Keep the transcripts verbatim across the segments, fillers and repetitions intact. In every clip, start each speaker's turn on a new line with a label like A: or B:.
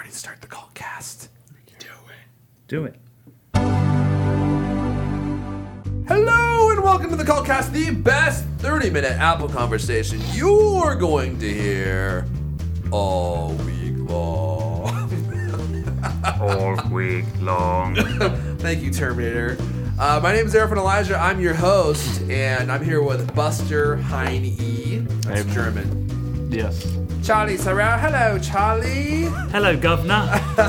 A: ready to start the call cast.
B: Do it.
C: Do it.
A: Hello and welcome to the call cast, the best thirty minute Apple conversation you're going to hear all week long.
C: All week long.
A: Thank you, Terminator. Uh, my name is Arifin Elijah. I'm your host, and I'm here with Buster Heine. That's
D: Hey.
A: German.
D: Yes.
A: Charlie Sarah. Hello, Charlie.
C: Hello, Governor.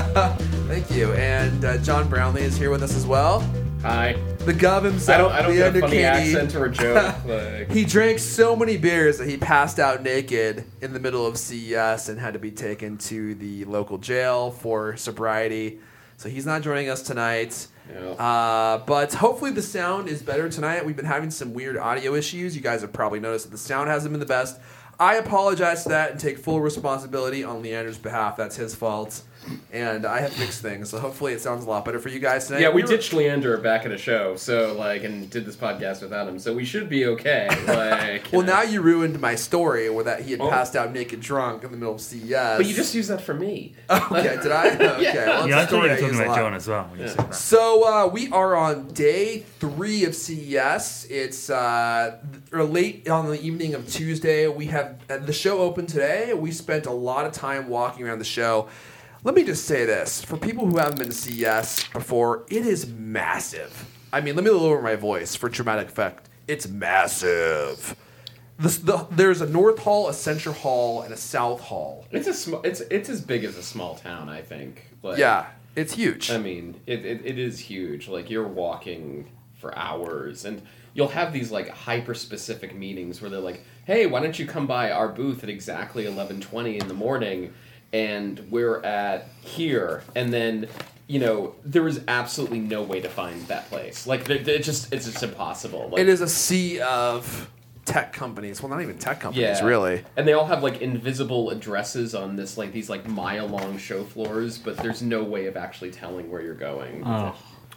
A: Thank you. And uh, John Brownlee is here with us as well.
B: Hi.
A: The Gov himself.
B: I don't, I don't get a
A: Leander
B: funny
A: Katie.
B: accent or a joke. Like,
A: He drank so many beers that he passed out naked in the middle of C E S and had to be taken to the local jail for sobriety. So he's not joining us tonight.
B: no.
A: Uh, but hopefully the sound is better tonight. We've been having some weird audio issues. You guys have probably noticed that the sound hasn't been the best. I apologize for that and take full responsibility on Leander's behalf. That's his fault. And I have fixed things, so hopefully it sounds a lot better for you guys tonight.
B: yeah, we
A: were-
B: ditched Leander back at a show, so like, and did this podcast without him, so we should be okay. Like, you
A: Well,
B: know.
A: now you ruined my story where that he had
B: Oh.
A: passed out naked drunk in the middle of C E S.
B: But you just used that for me.
A: Okay, did I? Okay,
B: Yeah.
A: well,
C: Yeah, I
A: it's a
C: thought
A: story
C: you were
A: I
C: talking
A: use a
C: about
A: lot.
C: John as well when you
B: Yeah.
C: said that.
A: So uh, we are on day three of C E S. It's uh, th- or late on the evening of Tuesday. We have uh, the show open today. We spent a lot of time walking around the show. Let me just say this. For people who haven't been to C E S before, it is massive. I mean, let me lower my voice for dramatic effect. It's massive. The, the, there's a North Hall, a Central Hall, and a South Hall.
B: It's a sm- It's it's as big as a small town, I think. Like,
A: Yeah, it's huge.
B: I mean, it, it it is huge. Like, you're walking for hours, and you'll have these like hyper specific meetings where they're like, "Hey, why don't you come by our booth at exactly eleven twenty in the morning?" And we're at here, and then, you know, there is absolutely no way to find that place. Like, it, it just it's just impossible. Like,
A: It is a sea of tech companies. Well, not even tech companies,
B: yeah,
A: really.
B: And they all have like invisible addresses on this like these like mile long show floors, but there's no way of actually telling where you're going.
D: Oh.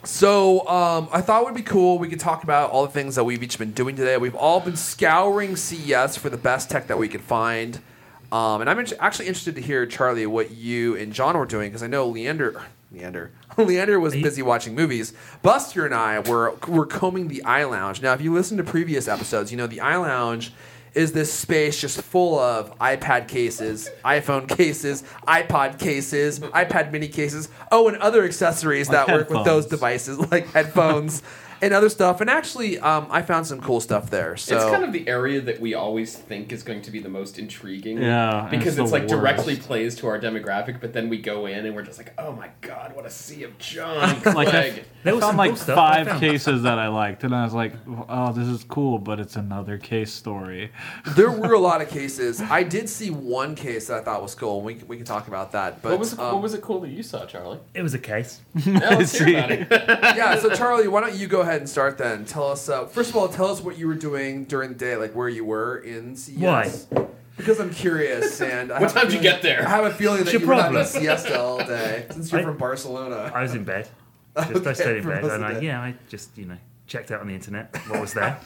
A: So um, I thought it would be cool. We could talk about all the things that we've each been doing today. We've all been scouring C E S for the best tech that we could find. Um, and I'm in- actually interested to hear, Charlie, what you and John were doing, because I know Leander, Leander, Leander was
C: Are you-
A: busy watching movies. Buster and I were were combing the iLounge. Now, if you listen to previous episodes, you know the iLounge is this space just full of iPad cases, iPhone cases, iPod cases, iPad mini cases, oh, and other accessories
D: Like
A: that work with those
D: headphones.
A: devices, like headphones and other stuff. And actually, um, I found some cool stuff there. So
B: It's kind of the area that we always think is going to be the most intriguing.
D: Yeah, and
B: Because
D: it's
B: it's
D: the
B: like directly
D: worst.
B: plays to our demographic, but then we go in and we're just like, oh my god, what a sea of junk.
D: Like, I,
B: Like,
C: There
D: I
C: was
D: found
C: some
D: like
C: cool stuff I
D: five
C: found.
D: cases that I liked, and I was like, "Oh, this is cool," but it's another case story.
A: there were a lot of cases. I did see one case that I thought was cool. We can, we can talk about that. But
B: what was it,
A: um,
B: what was it cool that you saw, Charlie?
C: It was a case.
B: Now let's hear about it.
A: yeah. So Charlie, why don't you go ahead and start then? Tell us. Uh, first of all, tell us what you were doing during the day, like where you were in C E S. Why? Because I'm curious, and I
B: What
A: have a
B: time did you
A: feeling-
B: get there?
A: I have a feeling that
C: your
A: you were having a
C: problem?
A: siesta all day since you're
C: I-
A: from Barcelona.
C: I was in bed. Just I
A: Okay,
C: stayed in
A: for
C: bed,
A: most
C: and
A: of
C: I,
A: the day.
C: yeah, I just you know checked out on the internet what was there.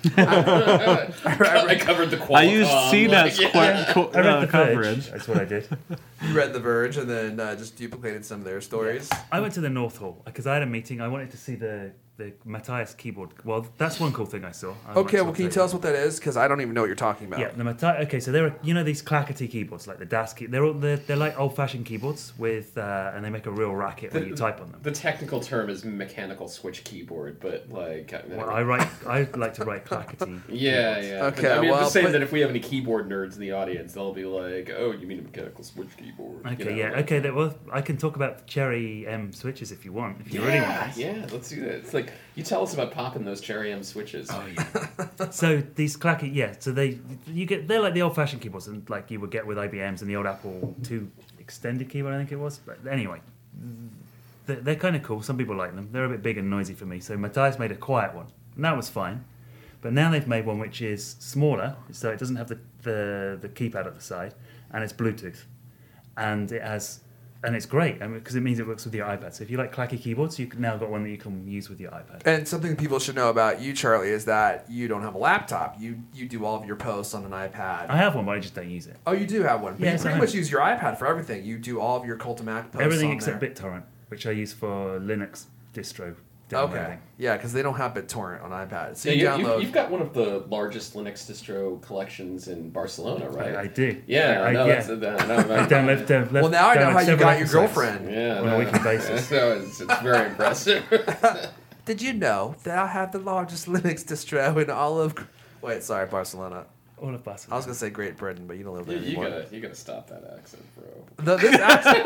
B: I covered the Qualcomm.
D: I used C NET's
B: like,
D: qu-
B: yeah.
D: co-
C: I read
D: uh,
C: the
D: coverage.
C: Verge. That's what I did.
A: You read The Verge and then uh, just duplicated some of their stories.
C: I went to the North Hall because I had a meeting. I wanted to see the the Matthias keyboard. Well, that's one cool thing I saw. I
A: Okay,
C: might
A: well, can you
C: talk
A: tell us what that is? Because I don't even know what you're talking about.
C: Yeah, the Matthias. Okay, so there are you know these clackety keyboards like the Das key. They're all they're, they're like old fashioned keyboards with uh, and they make a real racket when you type on them.
B: The technical term is mechanical switch keyboard, but like, I,
C: Well, I write. I like to write clackety.
B: yeah,
C: keyboards.
B: yeah.
A: Okay,
B: But, I mean, I'm
A: well,
B: just saying
A: but-
B: that if we have any keyboard nerds in the audience, they'll be like, "Oh, you mean a mechanical switch keyboard?"
C: Okay,
B: you know,
C: yeah,
B: like-
C: okay. Then, well, I can talk about Cherry M switches if you want. If you really want.
B: Yeah, yeah. Let's do that. It's like you tell us about popping those Cherry M switches.
C: Oh yeah. So these clacky, yeah. So they, you get, they're like the old-fashioned keyboards, and like you would get with I B Ms and the old Apple two extended keyboard, I think it was. But anyway, they're, they're kind of cool. Some people like them. They're a bit big and noisy for me. So Matthias made a quiet one, and that was fine. But now they've made one which is smaller, so it doesn't have the the, the keypad at the side, and it's Bluetooth, and it has and it's great because it means it works with your iPad. So if you like clacky keyboards, you've now got one that you can use with your iPad.
A: And something people should know about you, Charlie, is that you don't have a laptop. You you do all of your posts on an iPad.
C: I have one, but I just don't use it.
A: Oh, you do have one. But
C: Yeah,
A: you
C: it's
A: pretty
C: at
A: much
C: home.
A: use your iPad for everything. You do all of your Cult of Mac posts
C: Everything
A: on
C: except
A: there.
C: BitTorrent, which I use for Linux distro
A: Okay.
C: downloading.
A: Yeah, because they don't have BitTorrent on iPad. So
B: Yeah,
A: you
B: you,
A: download.
B: you, you've got one of the largest Linux distro collections in Barcelona, right?
C: I, I do.
B: yeah,
C: I,
B: no,
C: yeah.
B: that's, uh, no, no,
C: I download, down,
A: well, now I know how you got your
C: episodes.
A: girlfriend.
B: Yeah,
C: On a
B: no,
C: weekly basis.
B: So it's, it's very impressive.
A: Did you know that I have the largest Linux distro in all of? Wait, sorry, Barcelona.
C: All of Barcelona.
A: I was gonna say Great Britain, but you don't live
B: you,
A: there
B: you
A: anymore.
B: gotta, you gotta stop that accent, bro.
A: The, this accent,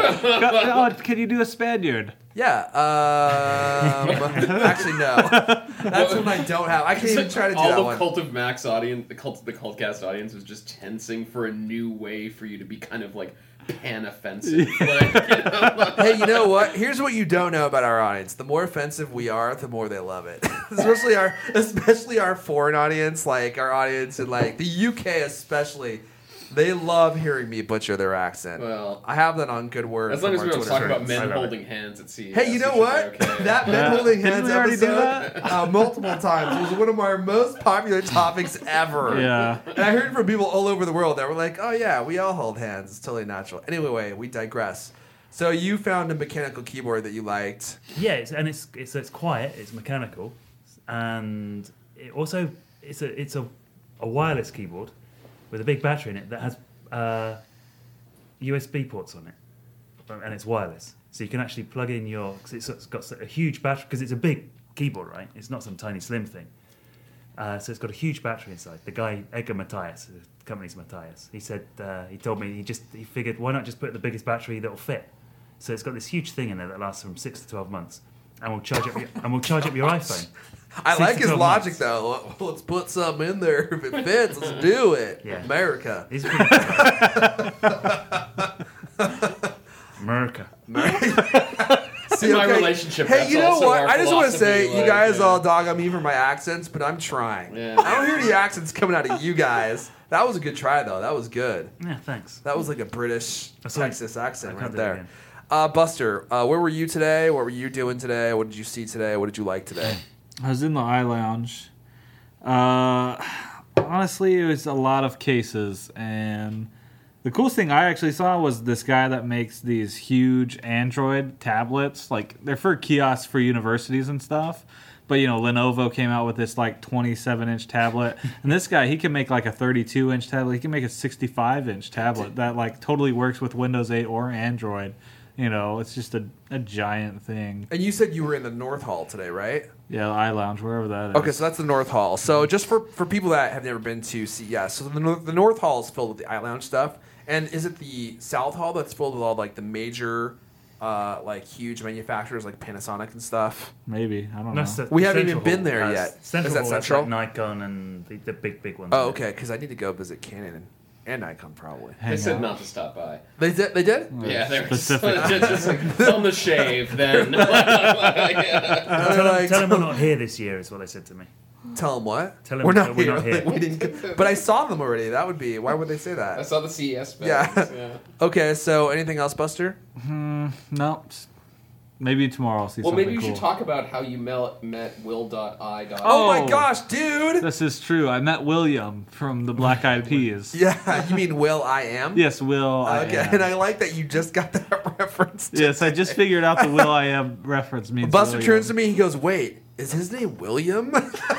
D: oh, can you do a Spaniard?
A: yeah. Um, actually, no. That's one I don't have. I can't even try to do
B: All
A: that
B: the
A: one.
B: Cult of Max audience, the cult, the Cultcast audience was just tensing for a new way for you to be kind of like pan offensive. Like, you know, like-
A: Hey, you know what? Here's what you don't know about our audience. The more offensive we are, the more they love it. especially our especially our foreign audience, like our audience in like the U K especially. They love hearing me butcher their accent.
B: Well,
A: I have that on good word.
B: as long
A: from
B: as
A: our
B: we don't
A: Twitter
B: talk about
A: friends.
B: men
C: I love
B: holding hands at C E S.
A: Hey, you
B: it
A: know
B: should be
A: what?
B: okay.
A: That men
D: Yeah.
A: holding
D: Didn't
A: hands
D: we already do
A: episode uh, multiple times was one of our most popular topics ever.
D: Yeah.
A: And I heard from people all over the world that were like, "Oh yeah, we all hold hands. It's totally natural." Anyway, we digress. So you found a mechanical keyboard that you liked.
C: Yeah, it's, and it's it's it's quiet. It's mechanical, and it also it's a it's a, a wireless keyboard with a big battery in it that has uh, U S B ports on it, and it's wireless. So you can actually plug in your. Cause it's, it's got a huge battery because it's a big keyboard, right? It's not some tiny slim thing. Uh, so it's got a huge battery inside. The guy Edgar Matthias, the company's Matthias, he said uh, he told me he just he figured why not just put the biggest battery that'll fit. So it's got this huge thing in there that lasts from six to twelve months, and we'll charge up your, and we'll charge up your iPhone.
A: I
C: Six
A: like
C: to
A: his
C: twelve
A: logic
C: months.
A: though. Let's put something in there. If it fits, let's do it.
C: Yeah.
A: America.
C: He's pretty America.
A: See,
B: In my relationship,
A: Hey,
B: that's
A: you know
B: also
A: what?
B: our
A: I just want to
B: philosophy,
A: say, you
B: like,
A: guys
B: yeah.
A: all dog on me for my accents, but I'm trying.
B: Yeah.
A: I don't hear any accents coming out of you guys. That was a good try, though. That was good.
C: Yeah, thanks.
A: That was like a British
C: That's like-
A: Texas
C: I
A: accent
C: can't
A: right
C: do it
A: there.
C: again.
A: Uh, Buster, uh, where were you today? What were you doing today? What did you see today? What did you like today?
D: I was in the eye lounge. Uh, honestly, it was a lot of cases, and the coolest thing I actually saw was this guy that makes these huge Android tablets. Like, they're for kiosks for universities and stuff. But, you know, Lenovo came out with this, like, twenty-seven inch tablet. And this guy, he can make, like, a thirty-two inch tablet. He can make a sixty-five inch tablet that, like, totally works with Windows eight or Android. You know, it's just a, a giant thing.
A: And you said you were in the North Hall today, right?
D: Yeah, the eye lounge, wherever that is.
A: Okay, so that's the North Hall. So just for, for people that have never been to C E S, so the, Nor- the North Hall is filled with the eye lounge stuff. And is it the South Hall that's filled with all like the major, uh, like huge manufacturers like Panasonic and stuff?
D: Maybe. I don't
C: No,
D: know.
C: so
A: We haven't
C: Central
A: even been
C: Hall
A: there
C: has-
A: yet.
C: Central
A: Is that
C: Hall has,
A: Central?
C: like Nikon and the, the big, big ones.
A: Oh, okay, because I need to go visit Canon and, and Nikon probably.
B: They
D: Hang
B: said
D: out.
B: not to stop by.
A: They did. They did.
B: Yeah, they were
D: Specific.
B: just, just like, tell them to shave, then. Yeah.
A: And
C: Tell
A: they're
C: them,
A: like,
C: tell them we're not here this year, is what they said to me.
A: Tell them what?
C: Tell 'em
A: we're not
C: that we're
A: here.
C: not here.
A: we didn't. Go- but I saw them already. That would be. Why would they say
B: I
A: that?
B: saw the C E S
A: Yeah.
B: bags, yeah.
A: Okay. So anything else, Buster?
D: No. s- Maybe tomorrow I'll see
B: Well,
D: something
B: maybe you
D: cool.
B: should talk about how you mel- met Will dot I.
A: Oh, my
D: Oh.
A: gosh, dude!
D: This is true. I met William from the Black Eyed Peas.
A: Yeah, you mean Will I Am?
D: Yes, Will. I
A: Okay,
D: Am.
A: and I like that you just got that reference.
D: Yes, I just figured out the Will I Am reference means
A: Buster
D: William.
A: turns to me. He goes, "Wait, is his name William?"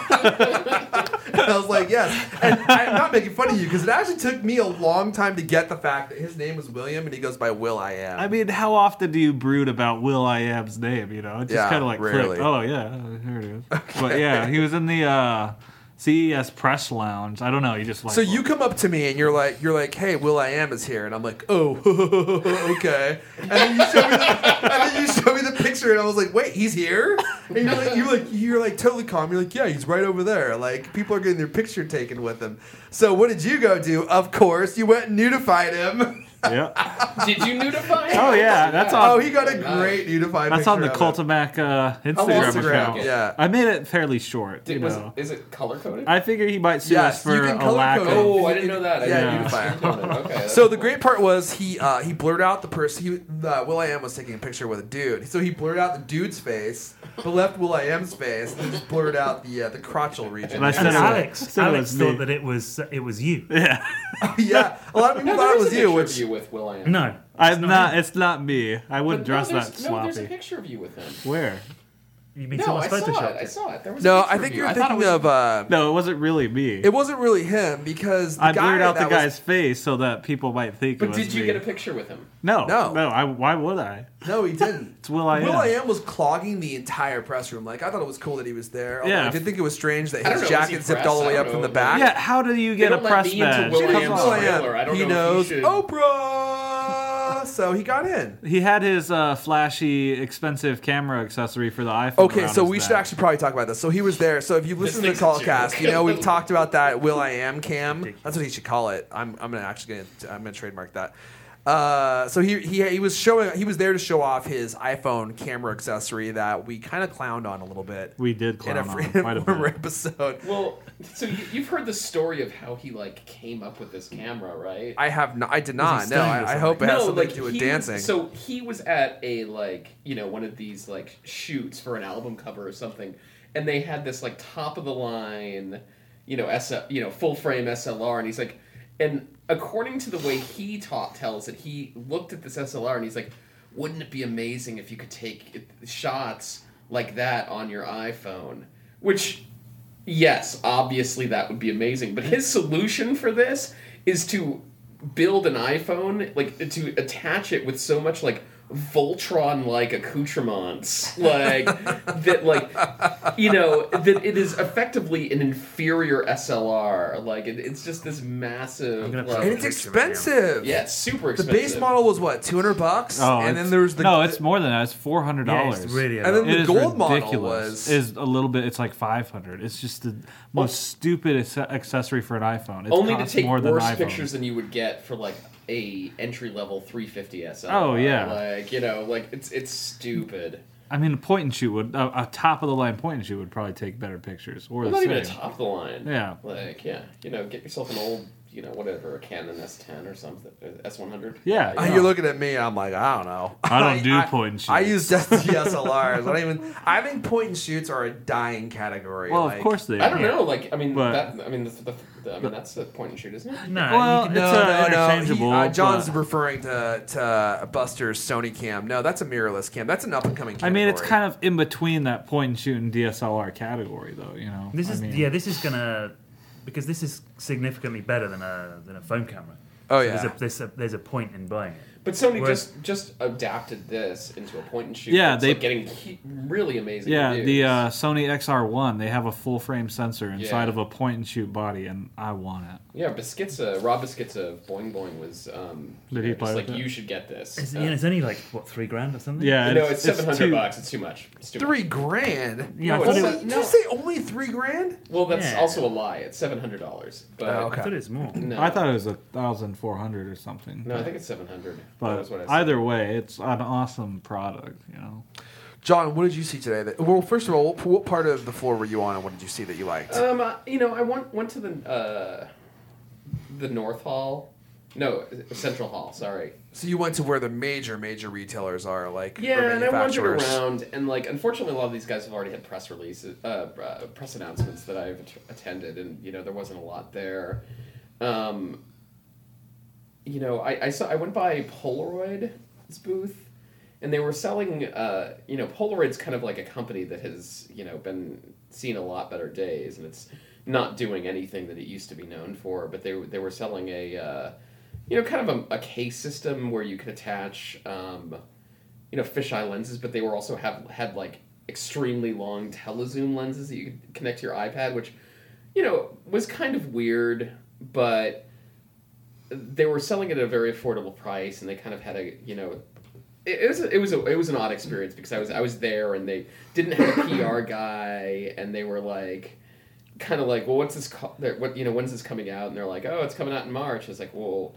A: And I was like, "Yes." And I'm not making fun of you because it actually took me a long time to get the fact that his name was William and he goes by Will I Am.
D: I mean, how often do you brood about Will I Am's name? You know, it just
A: Yeah,
D: kind of like
A: rarely.
D: clicked. Oh yeah, here it is. But yeah, he was in the uh, C E S press lounge. I don't know. He just like
A: So you come up to me and you're like, you're like, "Hey, Will I Am is here," and I'm like, "Oh, okay." And then you show me, the, and then you show me the picture, and I was like, "Wait, he's here?" And you're like, you're like, you're like totally calm. You're like, "Yeah, he's right over there." Like people are getting their picture taken with him. So what did you go do? Of course, you went and nudified him.
D: Yeah.
B: Did you nudify?
D: Oh, yeah, that's all-
A: Oh, he got a great unified
D: That's
A: picture
D: on the
A: of it.
D: Cultimac uh, Instagram,
B: Instagram,
D: account.
A: yeah.
D: I made it fairly short.
B: Did,
D: you
B: was
D: know.
B: it, is it color coded?
D: I figure he might sue
A: Yes,
D: us for
A: you can
D: a
A: color
D: lack
A: code
D: of.
A: it.
B: Oh, I didn't know that. I
A: Yeah,
B: didn't
A: unify.
B: understand it. Okay. that's
A: So the
B: cool.
A: great part was he uh, he blurred out the person. He uh, Will I Am was taking a picture with a dude, so he blurred out the dude's face, but left Will I Am's face, and then just blurred out the uh, the crotchal region.
D: And I said
C: And
D: it-
C: Alex,
D: said it
C: Alex
D: was me.
C: thought that it was it was you.
D: Yeah.
A: Yeah, a lot of people
B: No,
A: thought
B: there
A: it
B: is
A: was
B: a
A: you.
B: picture
A: Which
B: of you with Will I Am.
C: No,
D: I'm
C: not
D: not.
C: him.
D: It's not me. I wouldn't
B: But no,
D: dress
B: there's-
D: that
B: No, there's a
D: sloppy.
B: picture of you with him.
D: Where?
C: You mean
B: No,
C: someone's
B: I saw it.
C: photoshopped
B: I
C: it?
B: saw it. There was
A: no,
B: a picture
A: I think
B: of you.
A: you're
B: I thought it
A: thinking
B: was-
A: of. Uh,
D: No, it wasn't really me.
A: it wasn't really him because the
D: I
A: guy
D: blurred out the
A: that
D: guy's
A: was,
D: face so that people might think it
B: But
D: was
B: did you
D: me.
B: get a picture with him?
D: No,
A: No.
D: no. I, why would I?
A: No, he didn't.
D: It's Will I Am.
A: Will I Am was clogging the entire press room. Like I thought it was cool that he was there. Although
D: Yeah.
A: I did think it was strange that
B: I don't
A: his
B: know, was he
A: jacket zipped
B: press?
A: all the way
B: I
A: up
B: don't
A: from the
B: know.
A: back.
D: Yeah, how do you get
B: don't
D: a
B: let
D: press
B: me into
D: badge?
B: Will I
A: Because
B: Am's
A: Will I Am,
B: trailer. I don't
A: he
B: know if
A: knows
B: you should-
A: Oprah, so he got in.
D: He had his uh, flashy, expensive camera accessory for the iPhone.
A: Okay,
D: around
A: so
D: his
A: we should
D: neck.
A: actually probably talk about this. So he was there. So if you listen to the
B: thing's a
A: callcast,
B: joke.
A: you know we've talked about that Will I Am cam. That's what he should call it. I'm I'm gonna actually gonna I'm gonna trademark that. Uh, so he, he he was showing he was there to show off his iPhone camera accessory that we kind of clowned on a little bit
D: We did
A: in
D: clown
A: a,
D: on
A: in
D: him quite
A: a
D: a
A: former
D: bit.
A: episode.
B: Well, so you, you've heard the story of how he like came up with this camera, right?
A: I have not. I did
C: he
A: not. No,
C: stoned or
A: I, I
C: something?
A: hope it has
B: no,
A: something
B: like
A: to do with
B: he
A: dancing.
B: Was, so he was at a like you know one of these like shoots for an album cover or something, and they had this like top of the line, you know S you know full frame S L R, and he's like, and according to the way he taught tells it, he looked at this S L R and he's like, wouldn't it be amazing if you could take it- shots like that on your iPhone? Which, yes, obviously that would be amazing. But his solution for this is to build an iPhone, like to attach it with so much like Voltron-like accoutrements, like that, like you know, that it is effectively an inferior S L R. Like it, it's just this massive,
C: I'm gonna
B: like,
A: and it's expensive.
B: yeah, it's super
A: The
B: expensive.
A: base model was what two hundred bucks,
D: Oh,
A: and
D: it's-
A: then there was the
D: no, it's more than that. It's four hundred
C: Yeah,
D: dollars.
C: it's really a
A: And then
C: lot.
A: the
D: It is
A: gold model
D: ridiculous.
A: was-
D: is a little bit. It's like five hundred. It's just the most stupid ac- accessory for an iPhone. It
B: Only to
D: costs
B: take
D: more than
B: worse
D: an iPhone.
B: pictures than you would get for like a entry level three fifty S L R.
D: Oh, yeah.
B: like you know, like it's it's stupid.
D: I mean, a point and shoot would a, a top of the line point and shoot would probably take better pictures, or
B: Well,
D: the
B: not
D: same.
B: even a top of the line.
D: Yeah.
B: Like yeah, you know, get yourself an old, you know, whatever, a Canon S ten or something, S one hundred.
D: Yeah.
A: Uh, You're looking at me. I'm like, I don't know.
D: I don't do point and
A: I
D: shoots.
A: use D S L Rs. I don't even. I think point and shoots are a dying category.
D: Well,
A: like,
D: of course they.
B: I don't
D: are.
B: know. Like I mean,
D: But-
B: that I mean, the, the, the, I mean that's a point and shoot, isn't it?
C: No,
D: Well,
C: you can,
A: No,
D: It's, uh,
A: no, no. He,
D: interchangeable,
A: uh, John's
D: but-
A: referring to to Buster's Sony cam. No, that's a mirrorless cam. That's an up and coming.
D: I mean, it's kind of in between that point and shoot and D S L R category, though. You know.
C: this
D: I
C: is
D: mean,
C: yeah, this is gonna because this is significantly better than a than a phone camera.
A: Oh
C: So
A: yeah.
C: there's a, there's a there's a point in buying it.
B: But Sony
C: Whereas-
B: just just adapted this into a point and shoot.
D: Yeah,
B: it's
D: they-
B: like getting he- really amazing.
D: Yeah,
B: reviews.
D: the uh, Sony X R one, they have a full frame sensor inside
B: Yeah.
D: of a point and shoot body, and I want it.
B: Yeah, Biscuitza, Rob Biscuitza of Boing Boing was um,
D: Did he
B: just
D: play
B: like,
D: with it?
B: you should get this.
C: It's,
B: Uh,
C: you know, it's only like what three grand or something.
D: Yeah,
B: no, it's seven hundred
D: too-
B: bucks. It's too much. It's too
A: Three
B: Much.
A: grand.
C: Yeah, I
B: No,
C: thought
B: it's
C: it
B: not-
C: was,
A: Did
B: no.
A: you say only three grand?
B: Well, that's
C: Yeah.
B: also a lie. It's seven hundred dollars. But
A: Oh, okay.
C: I thought it was more.
B: no,
D: I thought it was a thousand four hundred or something.
B: no, I think it's seven hundred.
D: But
B: that's what I said.
D: either way, it's an awesome product. You know.
A: John, what did you see today? That, well, first of all, what, what part of the floor were you on, and what did you see that you liked?
B: Um, uh, you know, I went went to the uh, the North Hall. No, Central Hall. Sorry.
A: so you went to where the major, major retailers are, like or
B: Yeah, and I wandered
A: manufacturers.
B: around, and like, unfortunately, a lot of these guys have already had press releases, uh, uh, press announcements that I've att- attended, and you know, there wasn't a lot there. Um, you know, I, I saw I went by Polaroid's booth, and they were selling. Uh, you know, Polaroid's kind of like a company that has you know been seen a lot better days, and it's not doing anything that it used to be known for. But they they were selling a. Uh, you know, kind of a, a case system where you could attach, um, you know, fisheye lenses, but they were also have had like extremely long telezoom lenses that you could connect to your iPad, which, you know, was kind of weird, but they were selling it at a very affordable price, and they kind of had a, you know, it, it was a, it was a, it was an odd experience because I was I was there and they didn't have a P R guy, and they were like, kind of like, well, what's this? Co- what you know, when's this coming out? And they're like, oh, it's coming out in March. I was like, well.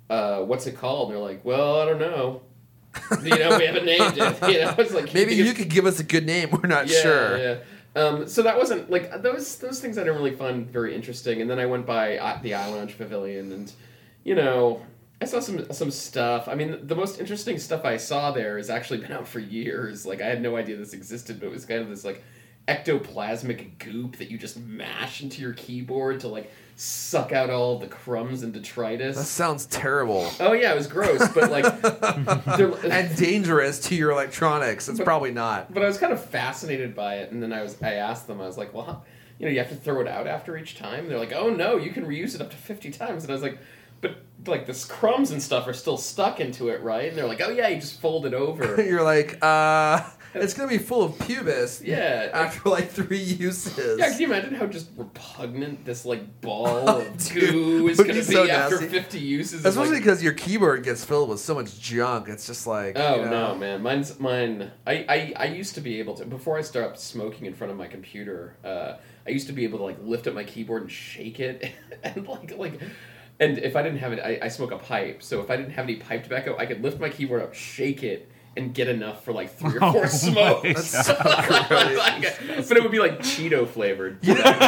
B: uh, what's it called? And they're like, well, I don't know. You know, we haven't named it. You know, it's like
A: Maybe you
B: because-
A: could give us a good name. We're not
B: yeah,
A: sure.
B: Yeah. Um, so that wasn't like those those things I didn't really find very interesting. And then I went by uh, the Eye Lounge Pavilion, and you know, I saw some some stuff. I mean, the most interesting stuff I saw there has actually been out for years. Like I had no idea this existed, but it was kind of this like ectoplasmic goop that you just mash into your keyboard to like suck out all the crumbs and detritus.
A: That sounds terrible.
B: Oh yeah, it was gross, but like, they're-
A: And dangerous to your electronics. It's probably not.
B: But I was kind of fascinated by it, and then I was I asked them, I was like, well, how, you know, you have to throw it out after each time. And they're like, oh no, you can reuse it up to fifty times. And I was like, but like the crumbs and stuff are still stuck into it, right? And they're like, oh yeah, you just fold it over.
A: You're like, uh, it's gonna be full of pubis.
B: Yeah.
A: After like three uses.
B: Yeah, can you imagine how just repugnant this like ball
A: Oh,
B: of
A: dude,
B: goo is
A: would
B: going
A: be
B: to be
A: so
B: after
A: nasty.
B: fifty uses?
A: Especially
B: of, like,
A: because your keyboard gets filled with so much junk. It's just like,
B: Oh
A: you know.
B: no, man! Mine's mine. I, I, I used to be able to before I started smoking in front of my computer. Uh, I used to be able to like lift up my keyboard and shake it, and like like, and if I didn't have it, I, I smoke a pipe. So if I didn't have any pipe tobacco, I could lift my keyboard up, shake it, and get enough for like three or
D: Oh
B: four
D: my
B: smokes.
A: That's so gross.
B: Like, but it would be like Cheeto flavored.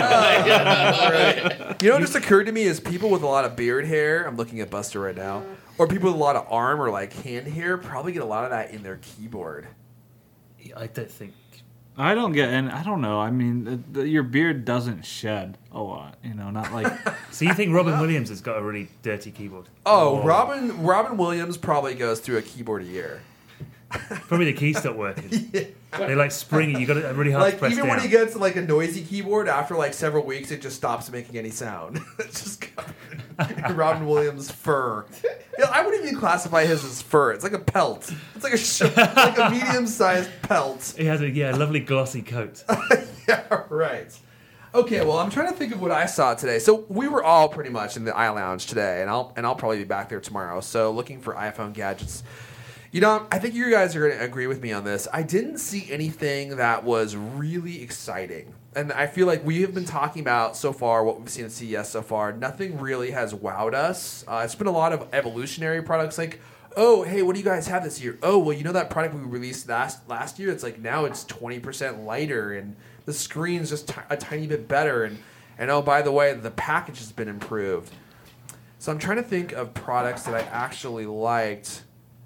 A: Right. You know what just occurred to me is people with a lot of beard hair, I'm looking at Buster right now, or people with a lot of arm or like hand hair probably get a lot of that in their keyboard.
C: I don't think.
D: I don't get, and I don't know. I mean, the, the, your beard doesn't shed a lot. You know, not like
C: So you think Robin Williams has got a really dirty keyboard?
A: Oh,
C: Or
A: Robin Robin Williams probably goes through a keyboard a year.
C: Probably the key stopped working. They like spring it. You got it really hard to
A: Like
C: press
A: even
C: down.
A: when he gets like a noisy keyboard, after like several weeks, it just stops making any sound. It's just covered in Robin Williams fur. Yeah, I wouldn't even classify his as fur. It's like a pelt. It's like a sh- like a medium-sized pelt.
C: He has a yeah lovely glossy coat.
A: Yeah, right. Okay, well, I'm trying to think of what I saw today. So we were all pretty much in the Eye Lounge today, and I'll and I'll probably be back there tomorrow. So looking for iPhone gadgets. You know, I think you guys are going to agree with me on this. I didn't see anything that was really exciting. And I feel like we have been talking about so far what we've seen at C E S so far. Nothing really has wowed us. Uh, it's been a lot of evolutionary products like, oh, hey, what do you guys have this year? Oh, well, you know that product we released last last year? It's like now it's twenty percent lighter and the screen's just t- a tiny bit better. And, and oh, by the way, the package has been improved. So I'm trying to think of products that I actually liked.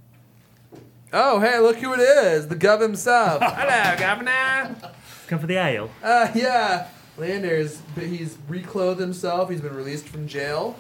A: Oh, hey, look who it is. The Gov himself. Hello, Governor.
C: Come for the ale.
A: Uh, yeah. Landers, he's reclothed himself. He's been released from jail.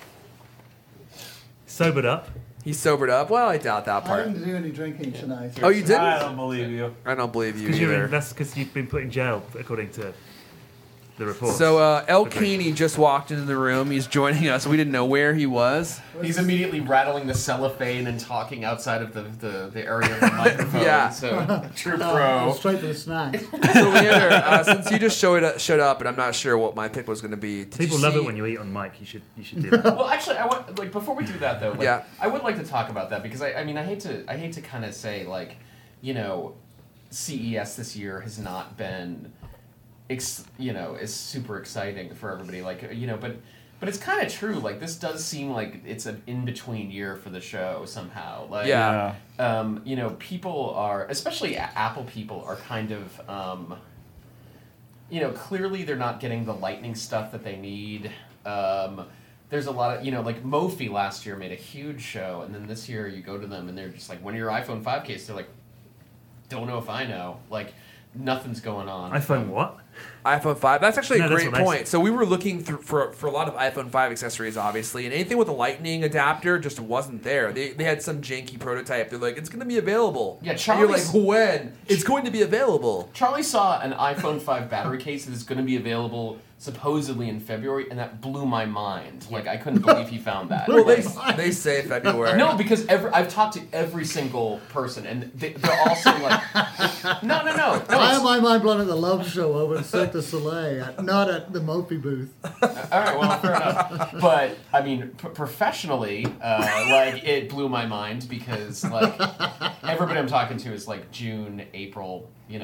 C: Sobered up.
A: He's sobered up. Well, I doubt that
E: I
A: part.
E: didn't do any drinking tonight.
A: Oh, you didn't?
D: I don't believe you.
A: I don't believe you
C: Because you're
A: either.
C: in, that's because you've been put in jail, according to the report.
A: So uh, El
C: Okay.
A: Keeney just walked into the room. He's joining us. We didn't know where he was.
B: He's immediately rattling the cellophane and talking outside of the, the, the area of the microphone.
A: Yeah.
B: So true
E: Oh,
B: pro.
E: straight to the snack.
A: So Leander, uh, since you just showed up, showed up, and I'm not sure what my pick was going to be. did
C: People
A: you
C: love
A: see-
C: it when you eat on mic. You should you should do that.
B: Well, actually, I want like before we do that though. Like,
A: Yeah.
B: I would like to talk about that because I, I mean, I hate to, I hate to kind of say like, you know, C E S this year has not been, ex, you know, is super exciting for everybody. Like, you know, but but it's kind of true. Like, this does seem like it's an in between year for the show somehow. Like,
A: Yeah.
B: um, you know, people are, especially A- Apple people, are kind of. Um, you know, clearly they're not getting the lightning stuff that they need. Um, there's a lot of, you know, like Mophie last year made a huge show, and then this year you go to them and they're just like, when your iPhone five case, they're like, don't know if I know. Like, nothing's going on.
C: iPhone what?
A: iPhone five. That's actually a
C: No, that's
A: great
C: what I
A: point.
C: said.
A: So we were looking through for for a lot of iPhone five accessories, obviously, and anything with a Lightning adapter just wasn't there. They they had some janky prototype. They're like, it's going to be available.
B: Yeah,
A: And you're like,
B: Charlie's-
A: when? It's going to be available.
B: Charlie saw an iPhone five battery case that is going to be available supposedly in February, and that blew my mind. Like, I couldn't believe he found that.
A: Well, they
B: Like,
A: they say February.
B: no, because every, I've talked to every single person, and they, they're all saying like, no, no, no. no
E: Why
B: it's-
E: am I mind blown at the Love Show over at Cirque du Soleil, at, not at the Mophie booth?
B: All right, well, fair enough. But I mean, p- professionally, uh, like it blew my mind because like everybody I'm talking to is like June, April, you know,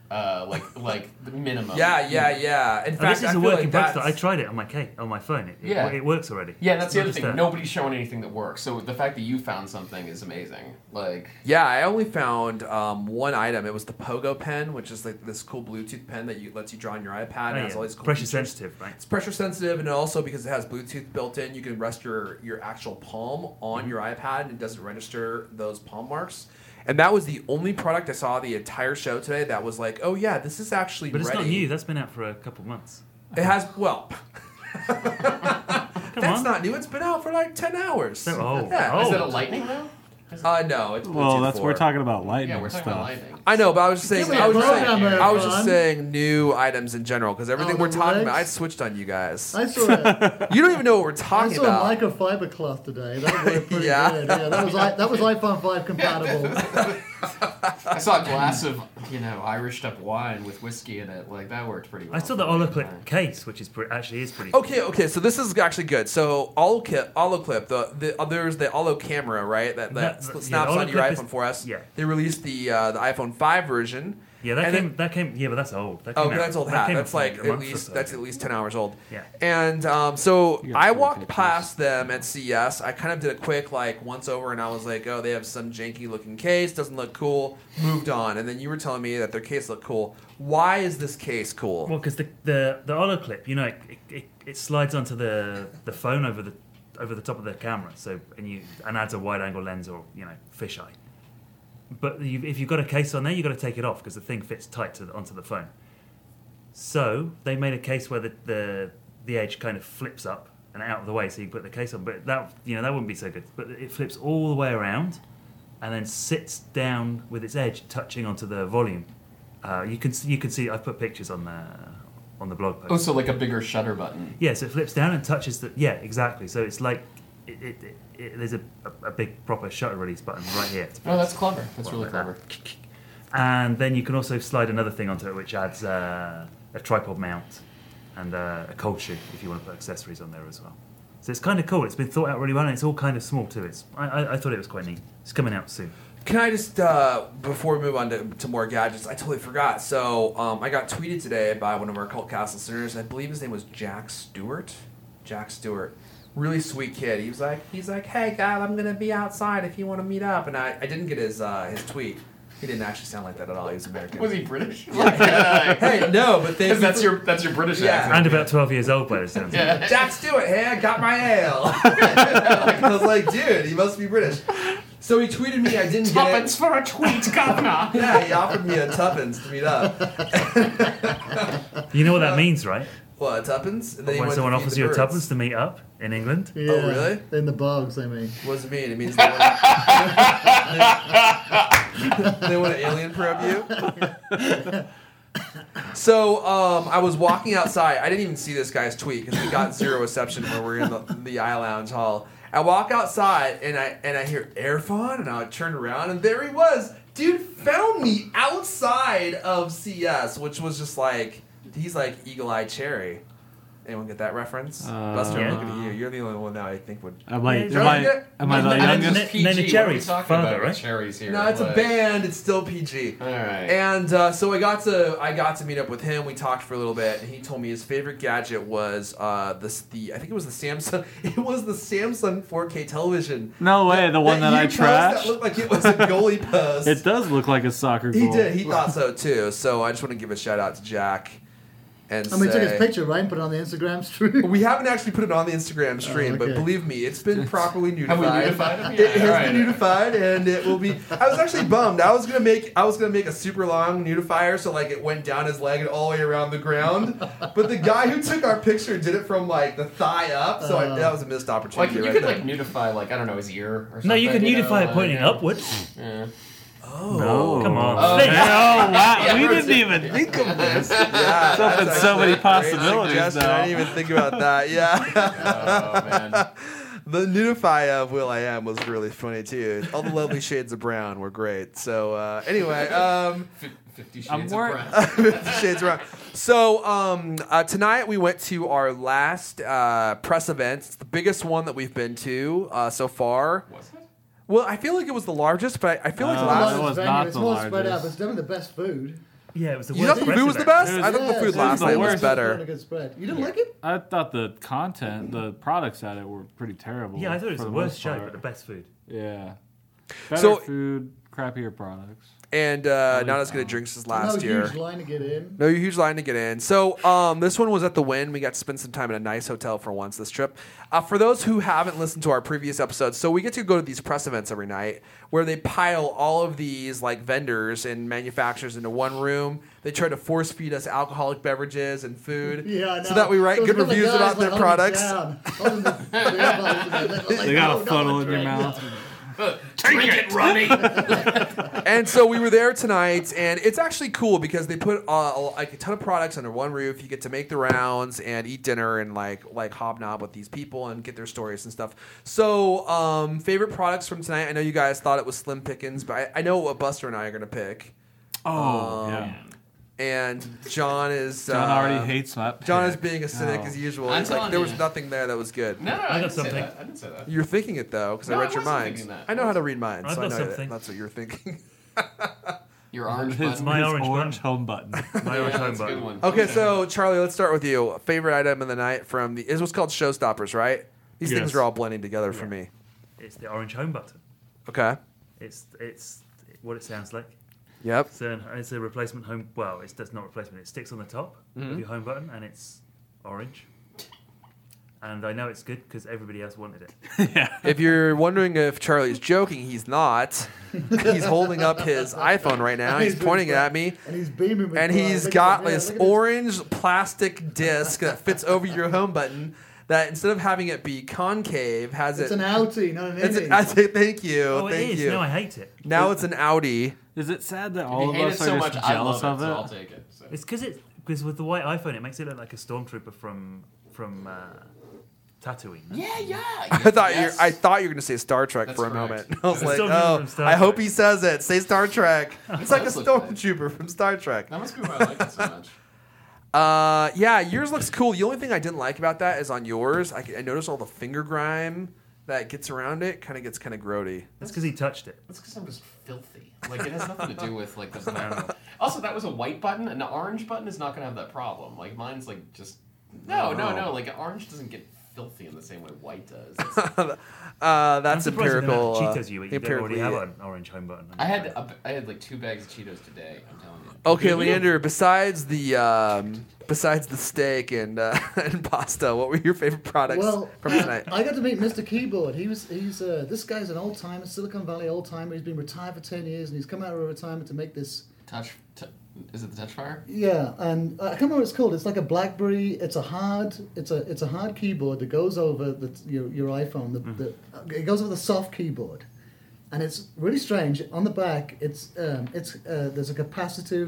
B: uh, like like the minimum.
A: Yeah, yeah, yeah. In
C: And
A: fact,
C: this is
A: I
C: a
A: feel
C: working
A: like
C: prototype. I
A: that's-
C: tried it on my ca- on my phone. It,
B: Yeah.
C: it, it works already.
B: Yeah, that's the
C: Not
B: other
C: just
B: thing.
C: that.
B: Nobody's showing anything that works. So the fact that you found something is amazing. Like,
A: Yeah, I only found um, one item. It was the Pogo pen, which is like this cool Bluetooth pen that you lets you draw on your iPad.
C: Oh,
A: and has
C: yeah.
A: all these cool
C: Pressure
A: features.
C: sensitive, right?
A: It's pressure sensitive, and also because it has Bluetooth built in, you can rest your your actual palm on
C: Mm-hmm.
A: your iPad, and it doesn't register those palm marks. And that was the only product I saw the entire show today that was like, oh yeah, this is actually
C: But it's
A: ready.
C: not new. That's been out for a couple of months.
A: It has well.
C: Come
A: That's
C: on.
A: not new. It's been out for like ten hours.
C: So- oh.
A: yeah.
C: Oh.
B: is it a lightning though?
A: Uh, no, it's Bluetooth
D: Well, that's
A: four.
D: we're talking about lightning
B: Yeah, we're talking
D: stuff.
B: about lightning.
A: I know, but I was just saying.
E: Give me
A: I
E: a
A: was just saying.
E: program there,
A: I was just
E: Ron.
A: saying new items in general because everything
E: Oh,
A: we're
E: the
A: talking
E: legs?
A: about. I switched on you guys.
E: I saw a,
A: You don't even know what we're
E: I
A: talking
E: saw
A: about.
E: a microfiber cloth today. That worked pretty
A: Yeah.
E: good. Yeah, that was i- that was iPhone five compatible.
B: I saw a glass of you know Irished up wine with whiskey in it. Like that worked pretty well.
C: I saw the
B: for me.
C: Holoclip case, which is pre- actually is pretty.
A: Okay, okay, so this is actually good. So Holoclip, Holoclip, the the uh, there's the Holo camera, right? That that
C: That-
A: sl-
C: yeah,
A: snaps
C: the
A: on your
C: Holoclip
A: iPhone
C: is-
A: four S.
C: yeah.
A: They released the uh, the iPhone five version.
C: Yeah, that
A: And
C: came.
A: then-
C: that came. Yeah, but that's old. That
A: Oh,
C: came out,
A: that's old
C: that
A: hat.
C: came
A: That's
C: out
A: like
C: a
A: at
C: month or
A: least
C: so
A: that's
C: ago.
A: at least ten hours old.
C: Yeah.
A: And um, so
D: You got
A: I
D: cool
A: walked
D: pictures.
A: past them at C E S. I kind of did a quick like once over, and I was like, oh, they have some janky looking case. Doesn't look cool. Moved on. And then you were telling me that their case looked cool. Why is this case cool?
C: Well, because the the the Holoclip, you know, it, it, it slides onto the the phone over the over the top of the camera. So and you and adds a wide angle lens or you know fisheye. But you, if you've got a case on there, you've got to take it off because the thing fits tight to the, onto the phone. So they made a case where the, the the edge kind of flips up and out of the way, so you can put the case on. But that you know that wouldn't be so good. But it flips all the way around, and then sits down with its edge touching onto the volume. Uh, you can you can see. I put pictures on the on the blog post.
B: Oh, so like a bigger shutter button.
C: Yeah, so it flips down and touches the. Yeah, exactly. So it's like it, it, it, it, there's a, a, a big proper shutter release button right here.
B: Oh, that's clever. That's really
C: Like
B: clever.
C: that. And then you can also slide another thing onto it, which adds uh, a tripod mount and uh, a cold shoe if you want to put accessories on there as well. So it's kind of cool. It's been thought out really well, and it's all kind of small too. It's I, I, I thought it was quite neat. It's coming out soon.
A: Can I just, uh, before we move on to, to more gadgets, I totally forgot. So um, I got tweeted today by one of our Cult Cast listeners. I believe his name was Jack Stewart. Jack Stewart. Really sweet kid. He was like, he's like, hey, guy, I'm going to be outside if you want to meet up. And I, I didn't get his uh, his tweet. He didn't actually sound like that at all. He was American.
B: Was he British? hey,
A: no, but thank you
B: that's
A: for-
B: your that's your British
A: Yeah.
B: accent.
C: And about twelve years old by the sounds of it.
B: Yeah.
A: Jack Stewart, hey, I got my ale. I was like, dude, he must be British. So he tweeted me, I didn't get it.
B: Tuppence for a tweet, governor.
A: Yeah, he offered me a tuppence to meet up.
C: You know what that means, right?
A: What, a tuppence? And then he
C: When
A: went to
C: someone
A: feed
C: offers
A: the
C: you a
A: birds.
C: tuppence to meet up in England.
E: Yeah,
A: Oh, really?
E: In the bogs, I mean.
A: What does it mean? It means they want, they want to alien probe you? So um, I was walking outside. I didn't even see this guy's tweet because we got zero reception when we were in the, the I Lounge hall. I walk outside and I and I hear Airfon and I turned around and there he was. Dude found me outside of C E S, which was just like, he's like Eagle Eye Cherry. Anyone get that reference?
D: Uh,
A: Buster, I'm
C: Yeah.
A: looking at you. You're the only one now I think would.
D: Am I,
C: Yeah,
D: am
A: don't
D: I,
A: get-
D: am I the
C: And then-
D: youngest?
C: N- Nana Cherry's
B: talking
C: father,
B: about with
C: right?
B: Cherries here.
A: No, it's a
B: Like-
A: band. It's still P G.
B: All right.
A: And uh, so I got to I got to meet up with him. We talked for a little bit, and he told me his favorite gadget was uh, this the I think it was the Samsung. It was the Samsung four K television.
D: No way, the one that, I
A: you posed That
D: trashed.
A: looked like it was a goalie post.
D: It does look like a soccer goal.
A: He did. He thought so too. So I just want to give a shout out to Jack. And
E: I mean,
A: say,
E: took his picture, right, and put it on the Instagram stream.
A: We haven't actually put it on the Instagram stream,
E: Oh,
A: but
E: okay.
A: believe me, it's been properly
B: Have we
A: notified.
B: notified him?
A: It
B: Yeah,
A: has
B: all right.
A: been notified, and it will be. I was actually bummed. I was gonna make. I was gonna make a super long notifier, so like it went down his leg and all the way around the ground. But the guy who took our picture did it from like the thigh up, so I,
E: Uh.
A: that was a missed
B: Like
A: opportunity.
B: you
A: right
B: could
A: there.
B: like notify like I don't know his ear or something.
C: No, you can
B: know,
C: unify it
B: like,
C: pointing
B: yeah.
C: upwards.
B: Yeah.
A: oh,
D: No.
C: Come on.
B: Oh,
C: Think.
D: Oh, wow.
B: Yeah,
D: we
B: we're-
D: didn't even think of this.
A: Yeah,
D: It's opened
A: that's
D: so many
A: actually a great
D: possibilities
A: suggestion.
D: now.
A: I didn't even think about that. Yeah.
B: Oh man.
A: The Nudify of Will I Am was really funny too. All the lovely shades of brown were great. So uh, anyway, um,
B: Fifty Shades
D: I'm
B: of
D: wor-
B: Brown.
A: Fifty Shades of Brown. So um, uh, tonight we went to our last uh, press event. It's the biggest one that we've been to uh, so far.
B: Was it?
A: Well, I feel like it was the largest, but I, I feel like the
D: Uh,
A: last.
D: it was
E: venue.
D: not
E: It's
D: the
E: more spread out,
D: largest.
E: but it's definitely the best food.
C: Yeah, it was the
A: You
C: worst.
A: thought the
C: press
A: food was the
C: event.
A: best?
D: It was-
A: I thought the
D: yeah,
A: food
D: it was
A: last
D: the
A: night was
D: worst.
A: better.
E: A good spread. You didn't like it?
D: I thought the content, the products at it were pretty terrible.
C: Yeah, I thought it was
D: for
C: the
D: the
C: worst
D: most
C: show,
D: part.
C: but the best food.
D: Yeah. Better
A: So-
D: food, crappier products.
A: And uh,
D: Really
A: not as good at
D: found.
A: drinks as
E: No
A: last year.
E: huge line to get in.
A: No huge line to get in. So um, this one was at the Wynn. We got to spend some time in a nice hotel for once this trip. Uh, for those who haven't listened to our previous episodes, so we get to go to these press events every night where they pile all of these like vendors and manufacturers into one room. They try to force feed us alcoholic beverages and food
E: Yeah, I know.
A: so that we write
E: Those
A: good
E: little
A: reviews
E: guys,
A: about
E: like,
A: their
E: holding
A: products.
E: down, holding the beer bottles and they're like,
D: They got
E: no,
D: a
E: no,
D: funnel in your
E: drink,
D: mouth.
E: no.
B: Drink it, Ronnie.
A: And so we were there tonight, and it's actually cool because they put uh, like a ton of products under one roof. You get to make the rounds and eat dinner and like like hobnob with these people and get their stories and stuff. So, um, favorite products from tonight? I know you guys thought it was Slim Pickens, but I, I know what Buster and I are gonna pick.
D: Oh,
A: Um,
D: yeah.
A: And John is
D: John
A: uh,
D: already hates that.
A: John is
D: pick.
A: being a cynic
D: Oh.
A: as usual.
B: I'm
A: He's like,
B: telling
A: there was
B: you.
A: nothing there that was good.
B: No, no, I,
C: I got
B: didn't say
C: something.
B: that. I didn't say that.
A: You're thinking it though, because
B: No,
A: I
B: I
A: read your
B: wasn't
A: mind.
B: thinking that.
A: I know how to read minds,
C: I've
A: so I
C: got
A: know that
C: something.
A: that's what you're thinking.
B: Your orange
D: His,
B: button.
C: My
D: his
C: orange
D: orange home button.
C: My
B: Yeah,
C: orange
B: that's
C: home
B: a good
C: button.
B: one.
A: Okay, so Charlie, let's start with you. Favorite item of the night from the is what's called Showstoppers, right? These
C: Yes.
A: things are all blending together for
C: Yeah.
A: me.
C: It's the orange home button.
A: Okay.
C: It's it's what it sounds like.
A: Yep.
C: It's a, it's a replacement home. Well, it's that's not replacement. It sticks on the top of your home button, and it's orange. And I know it's good because everybody else wanted it.
D: Yeah.
A: If you're wondering if Charlie's joking, he's not. He's holding up his iPhone right now. He's pointing it at me.
E: And he's beaming with
A: And
E: pride.
A: he's
E: Look at
A: got
E: him. Yeah,
A: this
E: look at his-
A: orange plastic disc that fits over your home button that instead of having it be concave, has
E: It's
A: it.
E: an outie, not an
A: It's
E: innie.
A: an, I say thank you.
C: Oh,
A: thank
C: it is.
A: you.
C: No, I hate it.
A: Now it's an Audi.
D: Is it sad that
B: If
D: all
B: you
D: of
B: hate
D: us
B: it so
D: are
B: much,
D: just
B: I
D: jealous
B: love it,
D: of it?
B: so I'll take it. So.
C: It's because it because with the white iPhone, it makes it look like a stormtrooper from from uh, Tatooine.
B: Yeah, yeah.
A: I thought
B: yes.
A: you I thought you were gonna say Star Trek
B: That's
A: for a
B: correct.
A: moment. I was
C: The
A: like,
C: Stormtrooper
A: oh,
C: from Star
A: I hope
C: Trek.
A: he says it. Say Star Trek. It's like a
B: That's okay.
A: stormtrooper from Star Trek.
B: That must be why I like it so much.
A: Uh, yeah, yours looks cool. The only thing I didn't like about that is on yours, I, I noticed all the finger grime that gets around it. Kind of gets kind of grody.
C: That's because he touched it.
B: That's because I'm just filthy. Like it has nothing to do with like this. Also, that was a white button. An orange button is not gonna have that problem. Like mine's like just no, no,
A: Oh.
B: no. Like orange doesn't get filthy in the same way white does. It's-
A: Uh,
C: I'm
A: that's
C: surprised they don't
A: empirical.
C: have
A: uh,
C: Cheetos you, but you don't already have
A: empirically-
C: an orange home button.
B: I had a, I had like two bags of Cheetos today. I'm telling you.
A: Okay, Leander. Besides the um, besides the steak and uh, and pasta, what were your favorite products
E: Well,
A: from tonight?
E: I got to meet Mister Keyboard. He was he's uh, this guy's an old timer, Silicon Valley old timer. He's been retired for ten years, and he's come out of retirement to make this.
B: Touch. T- is it the touch fire?
E: Yeah, and I can't remember what it's called. It's like a BlackBerry. It's a hard. It's a it's a hard keyboard that goes over the, your your iPhone. The, the, it goes over the soft keyboard, and it's really strange. On the back, it's um, it's uh, there's a capacitive,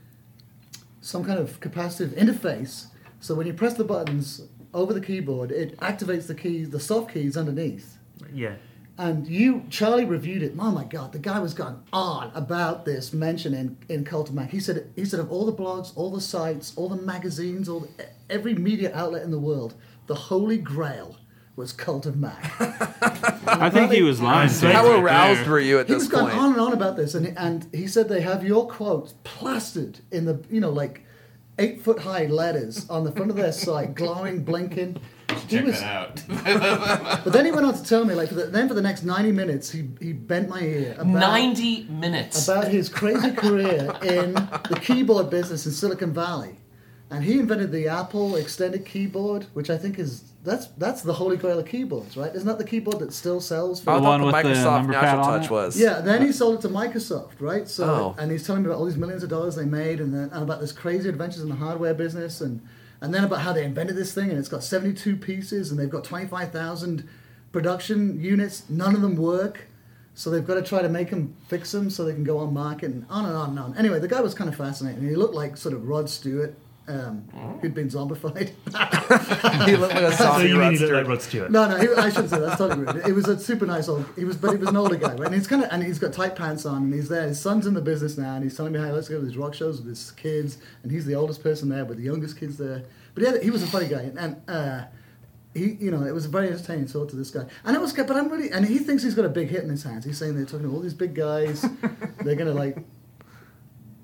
E: some kind of capacitive interface. So when you press the buttons over the keyboard, it activates the keys, the soft keys underneath.
C: Yeah.
E: And you, Charlie, reviewed it. Oh my God, the guy was going on about this mention in, in Cult of Mac. He said, he said of all the blogs, all the sites, all the magazines, all the, every media outlet in the world, the holy grail was Cult of Mac.
D: I think he was lying. to
A: How
D: us right
A: aroused
D: there.
A: were you at
E: He
A: this
E: was going
A: point?
E: on and on about this, and and he said they have your quotes plastered in the, you know, like eight foot high letters on the front of their site, glowing, blinking. He
B: Check
E: was-
B: that out.
E: But then he went on to tell me, like, for the, then for the next ninety minutes, he, he bent my ear about,
B: Ninety minutes.
E: about his crazy career in the keyboard business in Silicon Valley. And he invented the Apple extended keyboard, which I think is, that's that's the holy grail of keyboards, right? Isn't that the keyboard that still sells for...
A: I
D: The
A: thought
D: one
A: the
D: with the
A: Microsoft
D: number pad
A: Natural
D: on
A: Touch
D: it?
A: was.
E: Yeah, then he sold it to Microsoft, right? So,
A: Oh.
E: and he's telling me about all these millions of dollars they made, and then and about this crazy adventures in the hardware business, and and then about how they invented this thing, and it's got seventy-two pieces, and they've got twenty-five thousand production units. None of them work, so they've got to try to make them, fix them, so they can go on market, and on and on and on. Anyway, the guy was kind of fascinating. He looked like sort of Rod Stewart, um, who'd been zombified.
A: He looked like a
C: So
A: zombie
C: you mean he looked
A: roadster.
C: like Rod Stewart?
E: No, no, he, I shouldn't say that. That's totally rude. It was a super nice old. He was, but he was an older guy, right? And he's kind of, and he's got tight pants on, and he's there. His son's in the business now, and he's telling me how he likes to go to these rock shows with his kids, and he's the oldest person there, with the youngest kids there. But he, had, he was a funny guy, and, and uh, he, you know, it was a very entertaining talk to this guy. And it was good, but I'm really, and he thinks he's got a big hit in his hands. He's saying they're talking to all these big guys. They're gonna like.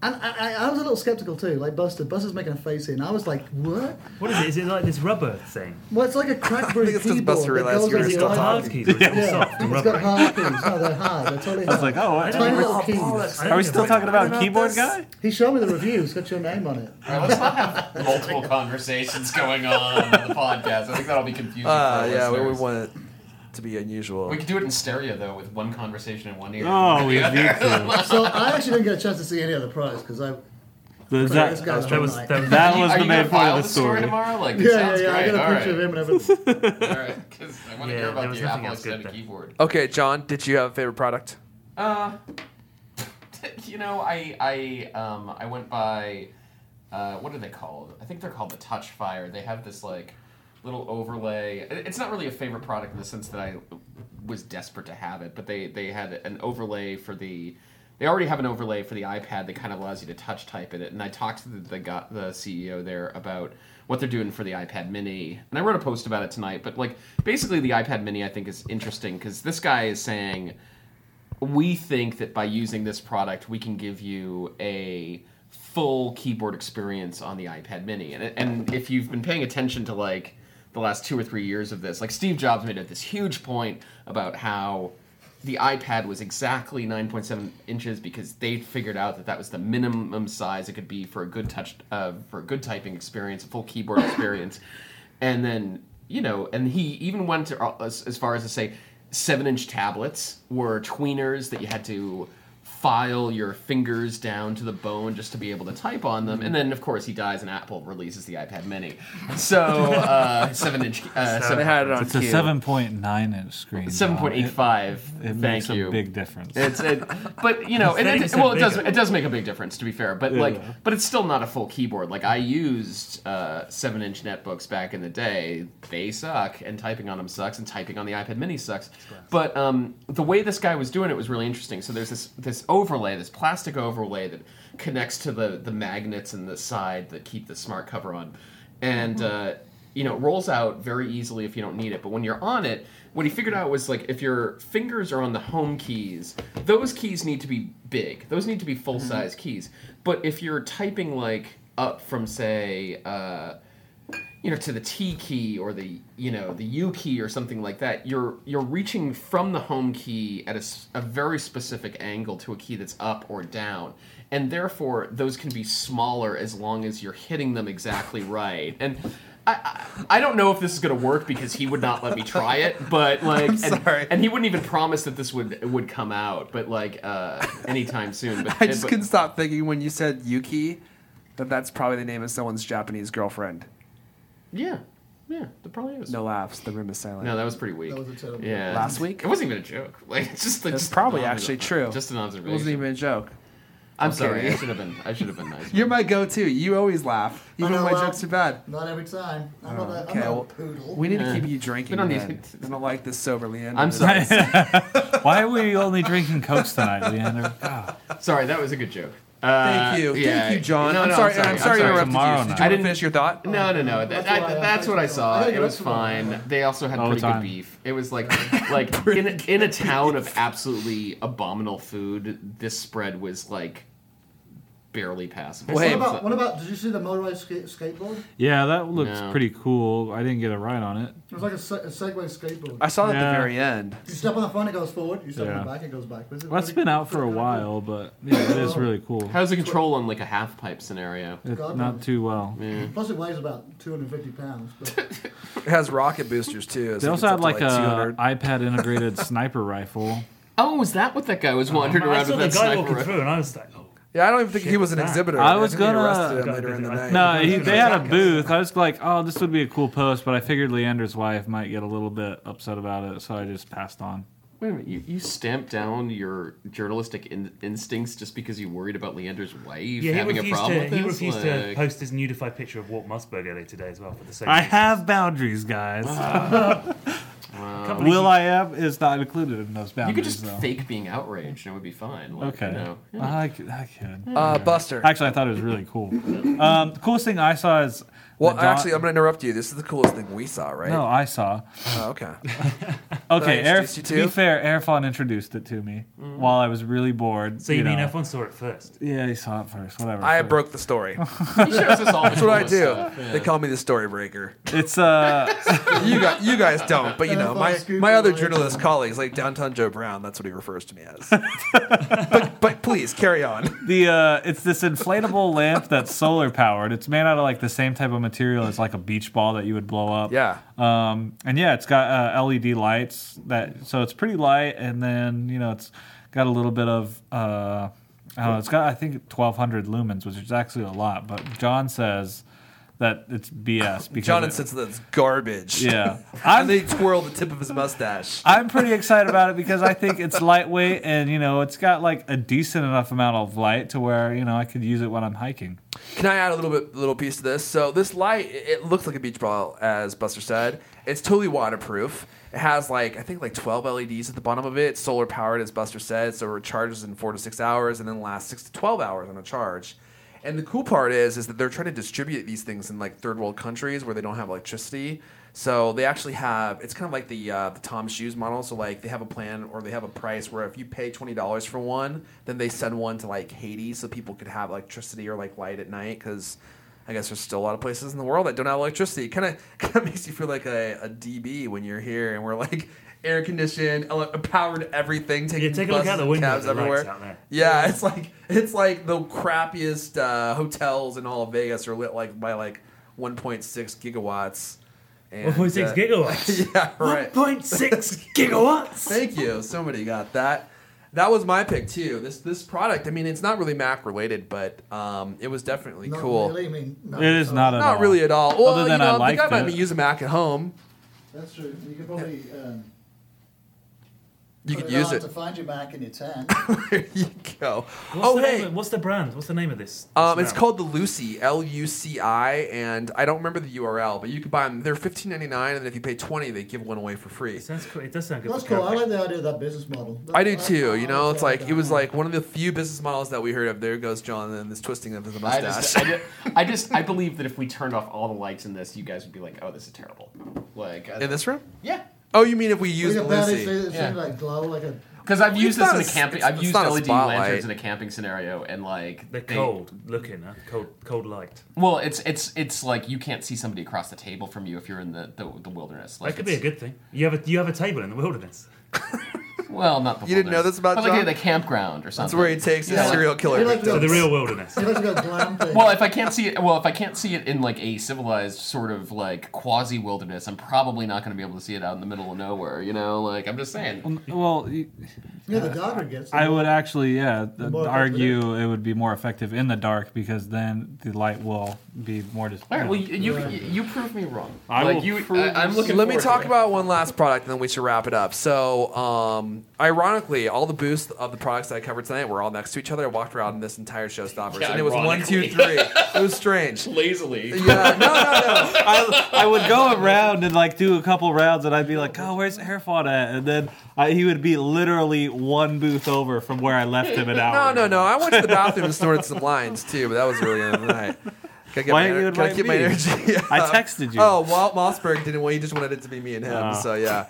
E: And I, I, I was a little skeptical too, like Buster. Buster's making a face here, and I was like, what?
C: What is it? Is it like this rubber thing?
E: Well, it's like a crackberry
A: I think it's 'cause
E: keyboard
A: Buster
E: that
A: realized
E: goes
A: you were
E: over
C: It's
E: your
C: got
A: still
E: iPhone.
C: hard keys. It's all
E: Yeah,
C: soft and
E: it's got
C: rubbery.
E: hard keys. No, they're hard. They're totally hard.
D: I was like, oh, what?
E: Tiny little
A: Oh,
E: keys.
A: Paul, that's-
D: Are we still talking about
A: about
D: keyboard
A: this?
D: guy?
E: He showed me the review. It's got your name on it.
B: All right, let's not have multiple conversations going on on the podcast. I think that'll be confusing
A: Uh,
B: for our
A: yeah, we, we
B: listeners.
A: want it to be unusual.
B: We could do it in stereo though, with one conversation in one ear.
D: Oh, we
B: The
D: need
B: other.
D: to.
E: So I actually didn't get a chance to see any of the prize because I.
D: The-
E: This
D: that,
E: guy's
C: That was
E: one night.
C: that was
D: that
B: Are
D: was
B: you
D: the
B: gonna
D: main point
B: file
D: of the
B: the story
D: story.
B: tomorrow? Like, it
E: Yeah, yeah,
B: sounds
E: yeah. I
B: great.
E: got a
B: All
E: picture of
B: right.
E: him and everything.
B: All right, because I want to
C: Yeah,
B: hear
C: there
B: about
C: was
B: the
C: nothing
B: Apple
C: else good
B: extended
C: there.
B: keyboard.
A: Okay, John, did you have a favorite product?
B: Uh, you know, I I um I went by, uh, what are they called? I think they're called the Touchfire. They have this like little overlay. It- It's not really a favorite product in the sense that I was desperate to have it, but they they had an overlay for the. They already have an overlay for the iPad that kind of allows you to touch type in it. And I talked to the the, guy, the C E O there about what they're doing for the iPad Mini, and I wrote a post about it tonight. But like basically, the iPad Mini I think is interesting because this guy is saying, we think that by using this product, we can give you a full keyboard experience on the iPad Mini. And, and if you've been paying attention to like the last two or three years of this, like Steve Jobs made it this huge point about how the iPad was exactly nine point seven inches because they figured out that that was the minimum size it could be for a good touch, uh, for a good typing experience, a full keyboard experience. And then, you know, and he even went to, uh, as, as far as to say, seven-inch tablets were tweeners that you had to file your fingers down to the bone just to be able to type on them. And then, of course, he dies and Apple releases the iPad Mini. So, uh, seven-inch... Uh,
A: They
B: seven,
A: had it on
D: It's a
A: cue.
D: seven point nine inch screen.
B: seven point eight five.
D: It, it
B: Thank
D: makes
B: you.
D: a big difference.
B: It's it, but you know, and it,
C: thirty percent
B: well, it does
C: bigger.
B: it does make a big difference to be fair. But
D: Yeah.
B: like, but it's still not a full keyboard. Like I used uh, seven inch netbooks back in the day. They suck, and typing on them sucks, and typing on the iPad Mini sucks. But um, the way this guy was doing it was really interesting. So there's this this overlay, this plastic overlay that connects to the the magnets in the side that keep the smart cover on, and uh, you know, it rolls out very easily if you don't need it. But when you're on it, what he figured out was like if your fingers are on the home keys, those keys need to be big. Those need to be full size keys. But if you're typing like up from say, uh, you know, to the T key or the you know the U key or something like that, you're you're reaching from the home key at a, s- a very specific angle to a key that's up or down. And therefore, those can be smaller as long as you're hitting them exactly right. And I, I, I don't know if this is going to work because he would not let me try it, but like,
A: I'm
B: and,
A: sorry.
B: and he wouldn't even promise that this would would come out, but like uh, anytime soon. But
A: I just
B: but,
A: couldn't stop thinking when you said Yuki that that's probably the name of someone's Japanese girlfriend.
B: yeah, yeah, there probably is.
A: No laughs. The room is silent.
B: No, that was pretty weak.
E: That was a terrible
B: Yeah,
A: Last week?
B: it wasn't even a joke. Like it's just like
A: It's
B: just
A: probably
B: an observ-
A: actually true.
B: Just an
A: It
B: observation.
A: wasn't even a joke.
B: I'm
A: I'm
B: sorry.
A: kidding.
B: I should have been. I should have been nice.
A: You're my go-to. You always laugh, even
E: I know,
A: when my
E: well,
A: jokes are bad.
E: Not every time. I'm not a,
A: Okay,
E: I'm not
A: well,
E: a poodle.
A: we need to
B: Yeah.
A: keep you drinking.
B: We don't need
A: then.
B: to-
A: I don't like this sober Leander.
B: I'm sorry.
D: Why are we only drinking Cokes tonight, Leander? God.
B: Sorry, that was a good joke. Uh,
A: Thank you,
B: yeah.
A: thank you, John.
B: No,
A: I'm,
B: no,
A: sorry, I'm sorry. to interrupt
D: Tomorrow
A: you. Did
D: night.
A: you
B: I
A: want to
B: didn't-
A: finish your thought?
B: No, no, no. That,
E: That's why I-
B: that, that's what I saw.
E: I gotta
B: It
E: get
B: was
E: up tomorrow.
B: fine. They also had
D: All
B: pretty
D: the
B: good
D: time.
B: beef. It was like, like in in a town of absolutely abominable food, this spread was like barely passable.
A: Wait,
E: What about, what about, did you see the motorized skate, skateboard?
D: Yeah, that looks
B: No.
D: pretty cool. I didn't get a ride on it.
E: It was like a, se- a Segway skateboard.
A: I saw that at
D: Yeah.
A: the very end.
E: You step on the front, it goes forward. You step on
D: Yeah.
E: the back, it goes backwards.
D: Well, it's been out for a while, but yeah, it is really cool.
B: How's the control on like a half pipe scenario?
D: It,
E: God
D: not
E: knows.
D: too well.
B: Yeah.
E: Plus, it weighs about two hundred fifty pounds. But
A: It has rocket boosters too.
D: They
A: so
D: also
A: it's
D: had
A: up to,
D: like a
A: two hundred.
D: iPad integrated sniper rifle.
B: Oh, is that what that guy was wandering
C: I
B: around
C: saw
B: with
C: the
B: that
C: guy
B: sniper
C: walking
B: rifle?
C: through, and I was like, oh.
A: Yeah, I don't even think
C: Shit,
A: he was an
C: that-
A: exhibitor.
D: I was
A: think they
D: gonna-
A: arrested him
C: Got
A: later in the
C: the-
A: night.
D: No, he,
C: That's
D: they had a
C: what I
D: booth. I was like, oh, this would be a cool post, but I figured Leander's wife might get a little bit upset about it, so I just passed on.
B: Wait a minute, you, you stamped down your journalistic in, instincts just because you worried about Leander's wife
C: Yeah, he
B: having a
C: refused,
B: problem
C: to,
B: with
C: he
B: this?
C: refused to
B: Like-
C: post his nudified picture of Walt Mossberg earlier today as well for the same
D: I
C: reason.
D: have boundaries, guys.
C: I can't believe
D: Will
C: he-
D: I have is not included in those
B: You
D: boundaries.
B: could just
D: though.
B: fake being outraged and it would be fine. Like,
D: Okay.
B: You know, yeah.
D: I could. I could.
A: Uh, Buster.
D: Actually, I thought it was really cool. Um, the coolest thing I saw is
A: Well,
D: John-
A: actually, I'm going to interrupt you. This is the coolest thing we saw, right?
D: No, I saw.
A: Oh, okay.
D: Okay,
A: I
D: Air,
A: introduce you
D: to
A: to?
D: be fair, Airfon introduced it to me while I was really bored.
C: So you, mean
D: know.
C: F one saw it first?
D: Yeah, he saw it first. Whatever.
A: I
D: first.
A: broke the story.
B: He shows us all the
A: That's what I
B: coolest
A: do.
B: stuff, yeah.
A: They call me the story breaker.
D: It's uh,
A: You guys, you guys don't, but you know, my,
E: Scoop
A: my other
E: away.
A: journalist colleagues, like Downtown Joe Brown, that's what he refers to me as. but, but please, carry on.
D: the uh, it's this inflatable lamp that's solar powered. It's made out of like the same type of material as like a beach ball that you would blow up.
A: Yeah.
D: Um, and yeah, it's got uh, L E D lights that so it's pretty light, and then you know it's got a little bit of uh, I don't know. It's got I think twelve hundred lumens, which is actually a lot. But John says that it's B S because
A: John
D: it-
A: insists that it's garbage.
D: Yeah,
A: And
D: I'm
A: they twirl the tip of his mustache.
D: I'm pretty excited about it because I think it's lightweight and you know it's got like a decent enough amount of light to where you know I could use it when I'm hiking.
A: Can I add a little bit, little piece to this? So this light, it it looks like a beach ball, as Buster said. It's totally waterproof. It has like I think like twelve L E Ds at the bottom of it. It's solar powered, as Buster said, so it recharges in four to six hours and then lasts six to twelve hours on a charge. And the cool part is, is that they're trying to distribute these things in like third world countries where they don't have electricity. So they actually have, it's kind of like the uh, the Tom Shoes model. So like they have a plan or they have a price where if you pay twenty dollars for one, then they send one to like Haiti so people could have electricity or like light at night because I guess there's still a lot of places in the world that don't have electricity. It kind of kind of makes you feel like a, a D B when you're here and we're like air conditioned, ele- powered everything, taking
C: Yeah, take a look
A: buses
C: out the
A: and
C: window.
A: cabs
C: The lights
A: everywhere.
C: out there.
A: Yeah, it's like it's like the crappiest uh, hotels in all of Vegas are lit like by like one point six gigawatts. And,
C: one point six
A: uh,
C: gigawatts.
A: Yeah, right.
C: one point six gigawatts.
A: Thank you. Somebody got that. That was my pick too. This this product. I mean, it's not really Mac related, but um, it was definitely
E: Not
A: cool.
E: really. I mean, no,
D: It is not at
A: Not
D: all.
A: really at all. Well,
D: Other than
A: you know,
D: I
A: the
D: liked
A: guy might
D: it.
A: be using Mac at home.
E: That's true. You could probably um,
A: You
E: put
A: could
E: it
A: use
E: on
A: it.
E: to find your Mac in your tent.
A: There you go.
C: What's
A: oh
C: the
A: hey,
C: name of- what's the brand? What's the name of this?
A: Um,
C: this
A: it's
C: now?
A: called the Lucy, L U C I, and I don't remember the U R L, but you can buy them. They're fifteen ninety nine, and then if you pay twenty, they give one away for free.
C: It sounds cool. It does sound good.
E: That's
C: for
E: cool. I
C: camping.
E: like the idea of that business model.
A: I do too. You know,
E: like
A: it's
E: the
A: like it
E: idea.
A: was like one of the few business models that we heard of. There goes John and this twisting of his
B: I
A: mustache.
B: just, I, just, I just, I believe that if we turned off all the lights in this, you guys would be like, "Oh, this is terrible." Like, I,
A: In this room?
B: yeah,
A: Oh, you mean if we use
E: Like
A: the
E: a battery,
A: Lucy?
E: it's
B: Yeah.
E: like glow, like a.
B: because I've
A: It's
B: used this
A: not
B: in
A: a
B: a
A: s-
B: camping.
A: it's-
B: I've
A: it's
B: used
A: not a
B: L E D
A: spotlight.
B: lanterns in a camping scenario, and like
C: They're
B: they-
C: cold looking, huh? Cold, cold light.
B: Well, it's it's it's like you can't see somebody across the table from you if you're in the the, the wilderness. Like
C: That could be a
B: it's-
C: good thing. You have a you have a table in the wilderness.
B: Well, not the
A: You didn't know
B: wilderness,
A: this about
B: but like
A: John?
B: at the campground or something.
A: That's where he takes his
B: Yeah.
A: serial killer.
E: He like
A: victims.
C: So the real wilderness.
E: He likes to go glamping.
B: Well, if I can't see it, well, if I can't see it in like a civilized sort of like quasi wilderness, I'm probably not going to be able to see it out in the middle of nowhere. You know, like I'm just saying.
D: Well, y-
E: yeah, the darker it gets. the
D: I
E: more-
D: would actually, yeah, th-
E: more effective
D: argue it would be more effective in the dark because then the light will be more. Dis-
B: All right, well,
D: you know.
B: you you, you prove me wrong.
D: I
B: like
D: will
B: you,
D: prove
B: I, I'm
D: you-
B: looking.
A: Let me
B: forward
A: talk
B: to it.
A: about one last product, and then we should wrap it up. So, um, ironically, all the booths of the products that I covered tonight were all next to each other. I walked around this entire showstoppers,
B: Yeah,
A: and it was one, two,
B: ironically.
A: three. It was strange.
B: lazily.
A: Yeah, no, no, no.
D: I, I would go around and like do a couple rounds, and I'd be like, "Oh, where's Airfod at?" And then I, he would be literally one booth over from where I left him an hour.
A: No, no, no. I went to the bathroom and snorted some lines too, but that was really the end of the night. Can I get
D: Why
A: my,
D: didn't you
A: can I
D: invite
A: keep my
D: me?
A: energy?
D: I texted you.
A: Oh, Walt Mossberg didn't. Well, he just wanted it to be me and him.
D: Oh.
A: So yeah.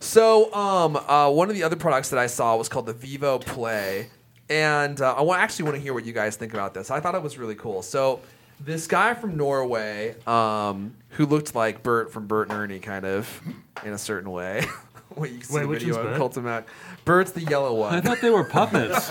A: So um, uh, one of the other products that I saw was called the Vivo Play, and uh, I want, actually want to hear what you guys think about this. I thought it was really cool. So this guy from Norway, um, who looked like Bert from Bert and Ernie, kind of in a certain way. Wait, you can see
C: Wait,
A: the
C: which
A: video
C: one's
A: on
C: Bert?
A: Cultimac. Bert's the yellow
D: I
A: one.
D: thought they were puppets.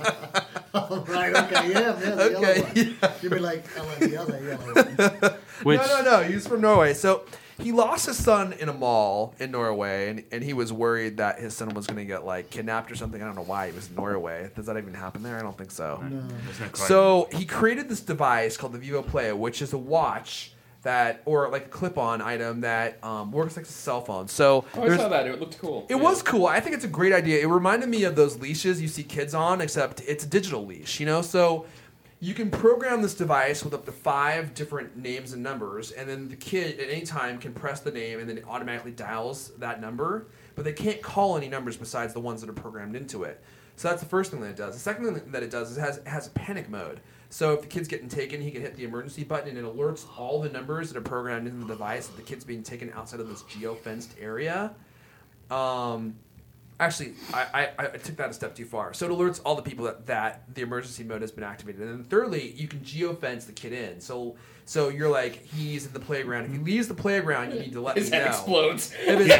E: Oh, right, okay, yeah, yeah, the
A: Okay,
E: yellow one. You'd be like, I like the other yellow one.
D: Which
A: No, no, no. He's from Norway. So he lost his son in a mall in Norway, and, and he was worried that his son was going to get like kidnapped or something. I don't know why he was in Norway. Does that even happen there? I don't think so.
E: No.
C: There's no crime.
A: So he created this device called the Vivo Play, which is a watch that, or like a clip-on item that um, works like a cell phone. So
B: Oh, I
A: there's-
B: saw that. It looked cool.
A: it
B: Yeah.
A: was cool. I think it's a great idea. It reminded me of those leashes you see kids on, except it's a digital leash, you know? So you can program this device with up to five different names and numbers, and then the kid at any time can press the name and then it automatically dials that number, but they can't call any numbers besides the ones that are programmed into it. So that's the first thing that it does. The second thing that it does is it has, it has a panic mode. So if the kid's getting taken, he can hit the emergency button and it alerts all the numbers that are programmed into the device that the kid's being taken outside of this geo-fenced area. Um, actually, I, I, I took that a step too far. So it alerts all the people that, that the emergency mode has been activated. And then thirdly, you can geo-fence the kid in. So so you're like, he's in the playground. If he leaves the playground, you need to let
B: His
A: me
B: head
A: know.
B: explodes.
A: If his,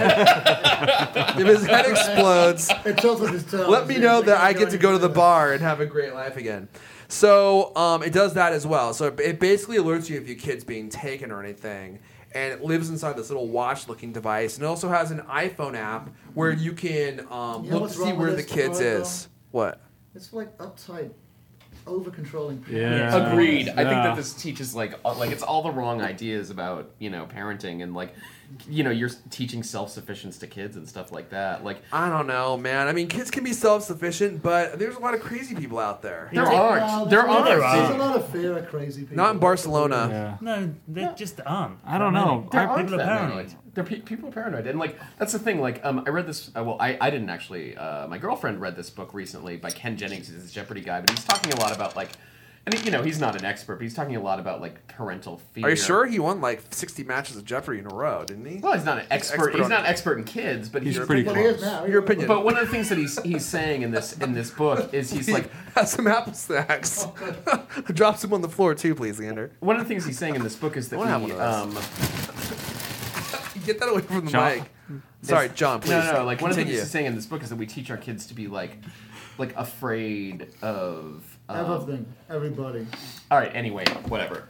A: if his head explodes,
E: It tells us his toes.
A: let me
E: It's
A: know
E: like
A: that I
E: you
A: get to go to the
E: anything.
A: bar and have a great life again. So um, it does that as well. So it, it basically alerts you if your kid's being taken or anything. And it lives inside this little watch-looking device. And it also has an iPhone app where you can um,
E: You know
A: look
E: what's
A: to see
E: wrong
A: where
E: with
A: the
E: this
A: kids
E: product,
A: is. What?
E: It's like uptight, over-controlling. parents.
D: Yeah.
B: Agreed. I think
D: Yeah.
B: that this teaches like uh, like it's all the wrong ideas about you know parenting and like you know you're teaching self-sufficiency to kids and stuff like that. Like
A: I don't know, man. I mean, kids can be self-sufficient, but there's a lot of crazy people out there.
B: there
C: Yeah.
B: aren't.
E: Well,
B: there
E: there's a lot
B: aren't.
E: of- There's a
C: There
E: lot of fear of crazy people.
A: Not in Barcelona.
D: Yeah.
C: No, they just aren't.
D: I don't
C: That
D: know.
C: many.
B: There
D: I-
B: aren't
C: people are
B: that
C: paranoid.
B: many. There pe- people are paranoid, and like that's the thing. Like, um, I read this. Uh, well, I, I didn't actually. Uh, my girlfriend read this book recently by Ken Jennings. He's a Jeopardy guy, but he's talking a lot about like, and he, you know, he's not an expert, but he's talking a lot about like parental fear.
A: Are you sure he won like sixty matches of Jeopardy in a row, didn't he?
B: Well, he's not an expert.
A: expert
B: he's
A: on-
B: not an expert in kids, but he's,
D: He's pretty
E: But
D: close.
E: he is now.
A: Your opinion.
B: But one of the things that he's he's saying in this in this book is he's like
A: Have some apple snacks. Drop some on the floor too, please, Leander.
B: one of the things he's saying in this book is that
A: I wanna have
B: he,
A: one of those.
B: um,
A: Get that away from the
D: John.
A: mic. Sorry, John. Please.
B: no, no, like one of the
A: continue.
B: things he's saying in this book is that we teach our kids to be like like afraid of um,
E: Everything, everybody.
B: all right, anyway, whatever.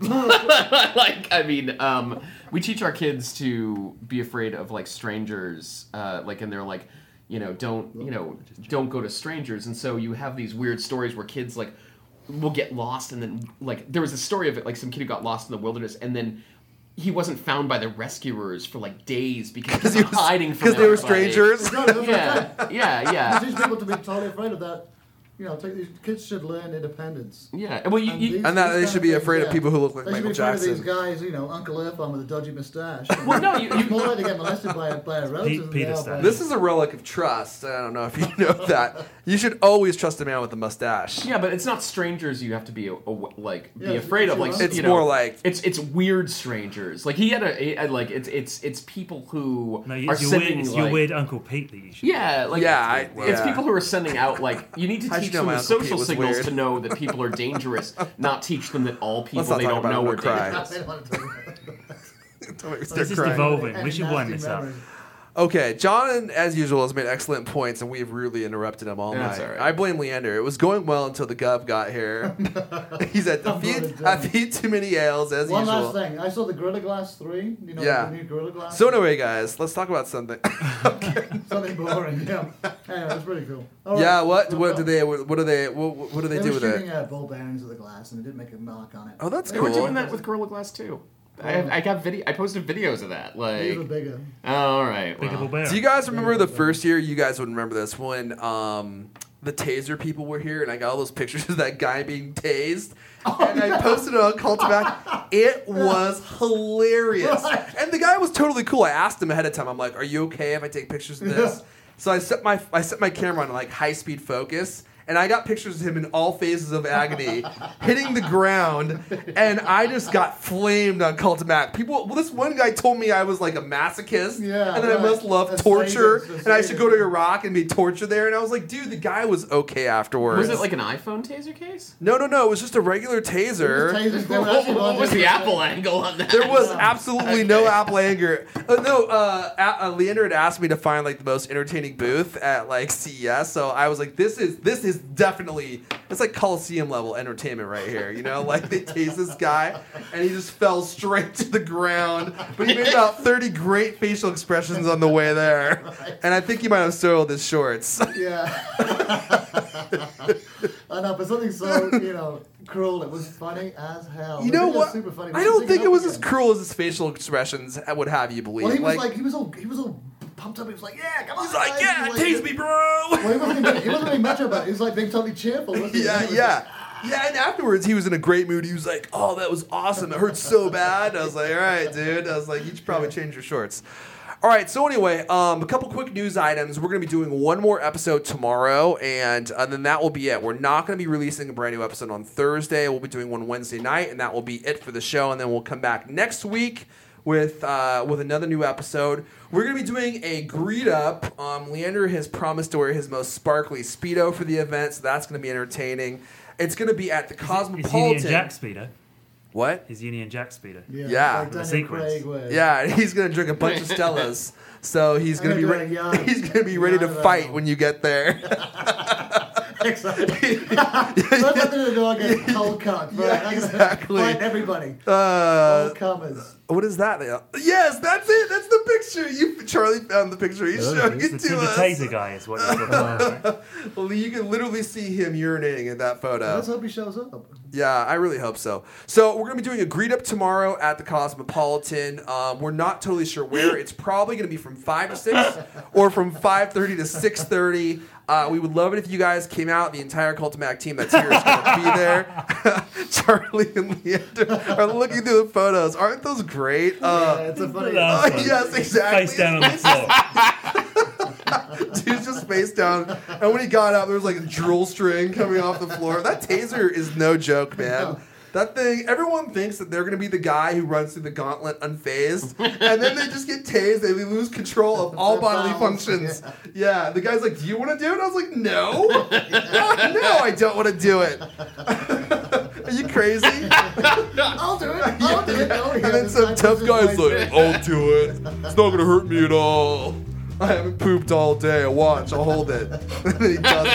B: like, I mean, um, we teach our kids to be afraid of like strangers, uh, like, and they're like, you know, don't, you know, don't go to strangers, and so you have these weird stories where kids like will get lost, and then like there was a story of it, like some kid who got lost in the wilderness, and then he wasn't found by the rescuers for like days because he was hiding from
A: Because they were
B: everybody.
A: strangers.
E: No, that's what I'm
B: Yeah,
E: saying.
B: yeah, yeah.
E: You teach people to be totally afraid of that. You know, take these kids should learn independence.
B: Yeah, well, you,
E: And
B: you,
E: these-
A: And that
E: these
A: they
E: kind
A: should be
E: things,
A: afraid of
E: yeah.
A: people who look like
E: They
A: Michael
E: should be afraid of
A: Jackson.
E: these guys, you know, Uncle Earthworm with a dodgy mustache.
B: Well, no, you-
E: It's
B: you-
E: more likely to get molested by a, by a relative than
C: Peter
E: they are
C: Stan.
E: by-
A: This is a relic of trust. I don't know if you know that. You should always trust a man with a mustache.
B: yeah, but it's not strangers you have to be a, a- like
E: Yeah,
B: be
E: it's-
B: afraid of.
E: it's
B: Like
E: your own-
A: It's
B: you know,
A: more like-
B: it's it's weird strangers. Like he had a, he had, like it's it's it's people who
C: No,
B: are
C: it's your,
B: sending
C: weird, it's
B: like
C: your weird Uncle Pete that you should.
B: yeah, like
A: Yeah, I-
B: it's
A: yeah.
B: people who are sending out like you need to
A: How'd you
B: teach
A: know
B: them
A: my
B: the
A: Uncle Pete
B: social
A: was
B: signals
A: weird?
B: to know that people are dangerous, not teach them that all people
A: Let's not
B: they
A: talk
B: don't
A: about it,
B: know
A: I'm
B: are
A: gonna cry.
B: dangerous.
E: I don't want to talk about that.
A: Don't make me start
C: This is
A: crying.
C: devolving. We
E: Any
C: should wind
E: nasty
C: this up.
E: memories.
A: Okay, John, as usual, has made excellent points, and we've rudely interrupted him all
B: That's
A: night.
B: all right.
A: I blame Leander. It was going well until the Gov got here. He's at
E: I'm
A: feed,
E: voted
A: I
E: down.
A: feed too many ales, as
E: One
A: usual.
E: last thing. I saw the Gorilla Glass three. You know,
A: Yeah.
E: the new Gorilla Glass.
A: So anyway, guys, let's talk about something.
E: Something boring, yeah. Anyway, it's pretty cool. All
A: yeah,
E: right.
A: what
E: Well,
A: what
E: well,
A: do they what, what do they what, what do they,
E: They
A: do
E: were
A: with
E: shooting
A: it?
E: uh, ball bearings of the glass, and it did make a mark on it.
A: Oh, that's
B: They
A: cool.
B: were doing that with Gorilla Glass too. I, have, I got video. I posted videos of that.
E: These
B: Like,
E: were bigger.
B: oh, all right.
C: Big
B: well.
C: Apple Bear.
A: Do you guys remember the first year? You guys would remember this when um, the taser people were here, and I got all those pictures of that guy being tased, and I posted it on Cultivac. It was hilarious,
E: Right.
A: and the guy was totally cool. I asked him ahead of time. I'm like, "Are you okay if I take pictures of this?"
E: Yeah.
A: So I set my I set my camera on like high speed focus. And I got pictures of him in all phases of agony, hitting the ground, and I just got flamed on Cultimac. People, well, this one guy told me I was like a masochist,
E: Yeah,
A: and then I
E: right.
A: must love
E: A
A: torture,
E: sadist, a
A: and I should go to
E: sadist.
A: Iraq and be tortured there. And I was like, dude, the guy was okay afterwards.
B: Was it like an iPhone taser case?
A: No, no, no. It was just a regular taser.
E: Tasers, they were
B: What,
E: actually
B: what was the
E: launching-
B: Apple angle on that?
A: There was
E: Yeah.
A: absolutely no Apple anger. Uh, no, uh, A- uh, Leander had asked me to find like the most entertaining booth at like C E S, so I was like, "This is this is definitely it's like Coliseum level entertainment right here." You know, like they tased this guy, and he just fell straight to the ground. But he made about thirty great facial expressions on the way there, and I think he might have soiled his shorts.
E: Yeah. I know, but something so, you know, cruel, it was funny as hell.
A: You
E: The
A: know
E: video's
A: what?
E: Super funny.
A: I
E: We
A: don't
E: should
A: think
E: dig
A: it was
E: up
A: as
E: again.
A: cruel as his facial expressions would have you believe.
E: Well, he was like, he was all, he was all pumped up. He was like, yeah, come on.
A: he's like,
E: guys."
A: "Yeah,
E: He was like-
A: tase me, bro."
E: Well, he wasn't, even, he wasn't being macho about it. He was like being totally cheerful. Wasn't he?
A: Yeah,
E: He was
A: yeah. Yeah, and afterwards he was in a great mood. He was like, "Oh, that was awesome. It hurt so bad." I was like, "All right, dude." I was like, "You should probably change your shorts." All right, so anyway, um, a couple quick news items. We're going to be doing one more episode tomorrow, and uh, then that will be it. We're not going to be releasing a brand new episode on Thursday. We'll be doing one Wednesday night, and that will be it for the show. And then we'll come back next week with uh, with another new episode. We're going to be doing a greet up. Um, Leander has promised to wear his most sparkly Speedo for the event, so that's going to be entertaining. It's going to be at the
C: Is Union
A: Cosmopolitan.
C: Jack Speedo.
A: What?
C: His Union Jack Speedo.
E: Yeah,
A: Yeah.
E: like
C: The
E: Daniel
C: sequence.
E: Craig wears.
A: Yeah, and he's going to drink a bunch of Stellas. So he's
E: I'm
A: going to be
E: gonna
A: re-
E: do a yarn-
A: he's going to be ready to
E: yarn
A: fight
E: around.
A: when you get there.
E: Exactly. Look at the dog get cold cut. Right?
A: Yeah,
E: I'm gonna
A: exactly.
E: Fight everybody.
A: Uh,
E: All comers.
A: what is that? Yes, that's it. That's the picture. You Charlie found the picture. He's
C: Oh,
A: showing
C: it's
A: it
C: the
A: to us.
C: taser guy is what you're talking about. Right?
A: Well, you can literally see him urinating in that photo.
E: Let's hope he shows up.
A: Yeah, I really hope so. So we're going to be doing a greet up tomorrow at the Cosmopolitan. Um, we're not totally sure where. It's probably going to be from five to six or from five thirty to six thirty. Uh, we would love it if you guys came out. The entire Cult of Mac team that's here is going to be there. Charlie and Leander are looking through the photos. Aren't those great?
E: Yeah,
A: Uh,
E: it's a funny.
C: That's
A: oh,
C: fun.
A: yes, exactly.
C: Face down on the floor.
A: Dude's just face down. And when he got up, there was like a drool string coming off the floor. That taser is no joke, man. That thing, everyone thinks that they're going to be the guy who runs through the gauntlet unfazed. And then they just get tased. They lose control of all
E: Their
A: bodily
E: bowels,
A: functions. Yeah. The guy's like, do you want to do it? I was like, no. no, I don't want to do it. Are you crazy?
E: I'll do it. I'll do it. Oh, yeah,
A: And then
E: this
A: some
E: guy
A: tough
E: puts his
A: guy's
E: face
A: like, I'll do it. It's not going to hurt me at all. I haven't pooped all day. Watch, I'll hold it. And then he does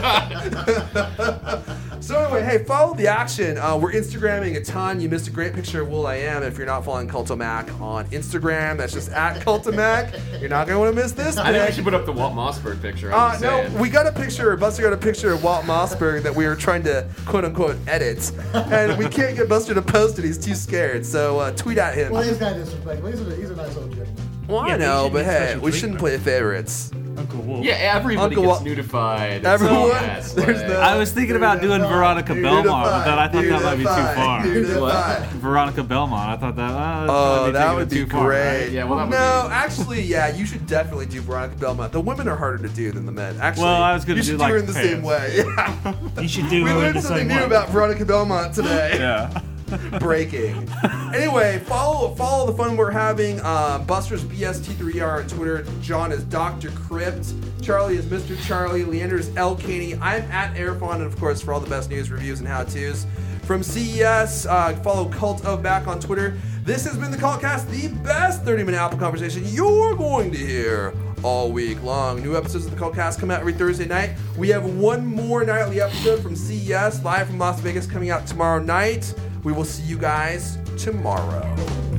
A: it. So anyway, hey, follow the action. Uh, we're Instagramming a ton. You missed a great picture of Will I Am. If you're not following Cultomac on Instagram, that's just at Cultomac. You're not going to want to miss this.
B: I think we
A: pic.
B: should put up the Walt Mossberg picture. I'm
A: Uh,
B: just
A: no,
B: saying.
A: we got a picture. Buster got a picture of Walt Mossberg that we were trying to quote unquote edit, and we can't get Buster to post it. He's too scared. So uh, tweet at him.
E: Well, this guy disrespectful. He's a, he's a nice old gentleman.
A: Well,
C: Yeah,
A: I
C: but
A: know,
C: you
A: but
C: shouldn't get
A: hey,
C: special
A: we shouldn't play favorites.
C: Uncle Wolf.
B: Yeah, everybody
A: Uncle
B: gets
A: Wa-
B: nudified.
A: Everyone?
B: Yes,
A: There's
B: like-
A: no-
D: I was thinking about doing Veronica Belmont, but then I thought that might be too far.
A: Nudify.
D: Veronica Belmont. I thought that. Uh, that's
A: Oh,
D: probably
A: that
D: taking
A: would
D: it
A: be
D: too far,
A: great.
D: right?
B: Yeah, well, that would
A: no,
B: be-
A: actually, yeah, you should definitely do Veronica Belmont. The women are harder to do than the men. Actually,
D: Well, I was gonna
A: you
D: do,
A: should
D: like,
A: do her in the same
D: pants.
A: way. Yeah.
C: You should do
A: We
C: her in
A: learned
C: the
A: something
C: same
A: new
C: way.
A: about Veronica Belmont today.
D: Yeah.
A: Breaking. Anyway, follow follow the fun we're having. Um, Buster's B S T three R on Twitter. John is Doctor Crypt. Charlie is Mister Charlie. Leander is L. Caney. I'm at Airfon, and of course, for all the best news, reviews, and how-tos from C E S, uh, follow Cult of Back on Twitter. This has been the Cultcast, the best thirty-minute Apple conversation you're going to hear all week long. New episodes of the Cultcast come out every Thursday night. We have one more nightly episode from C E S, live from Las Vegas, coming out tomorrow night. We will see you guys tomorrow.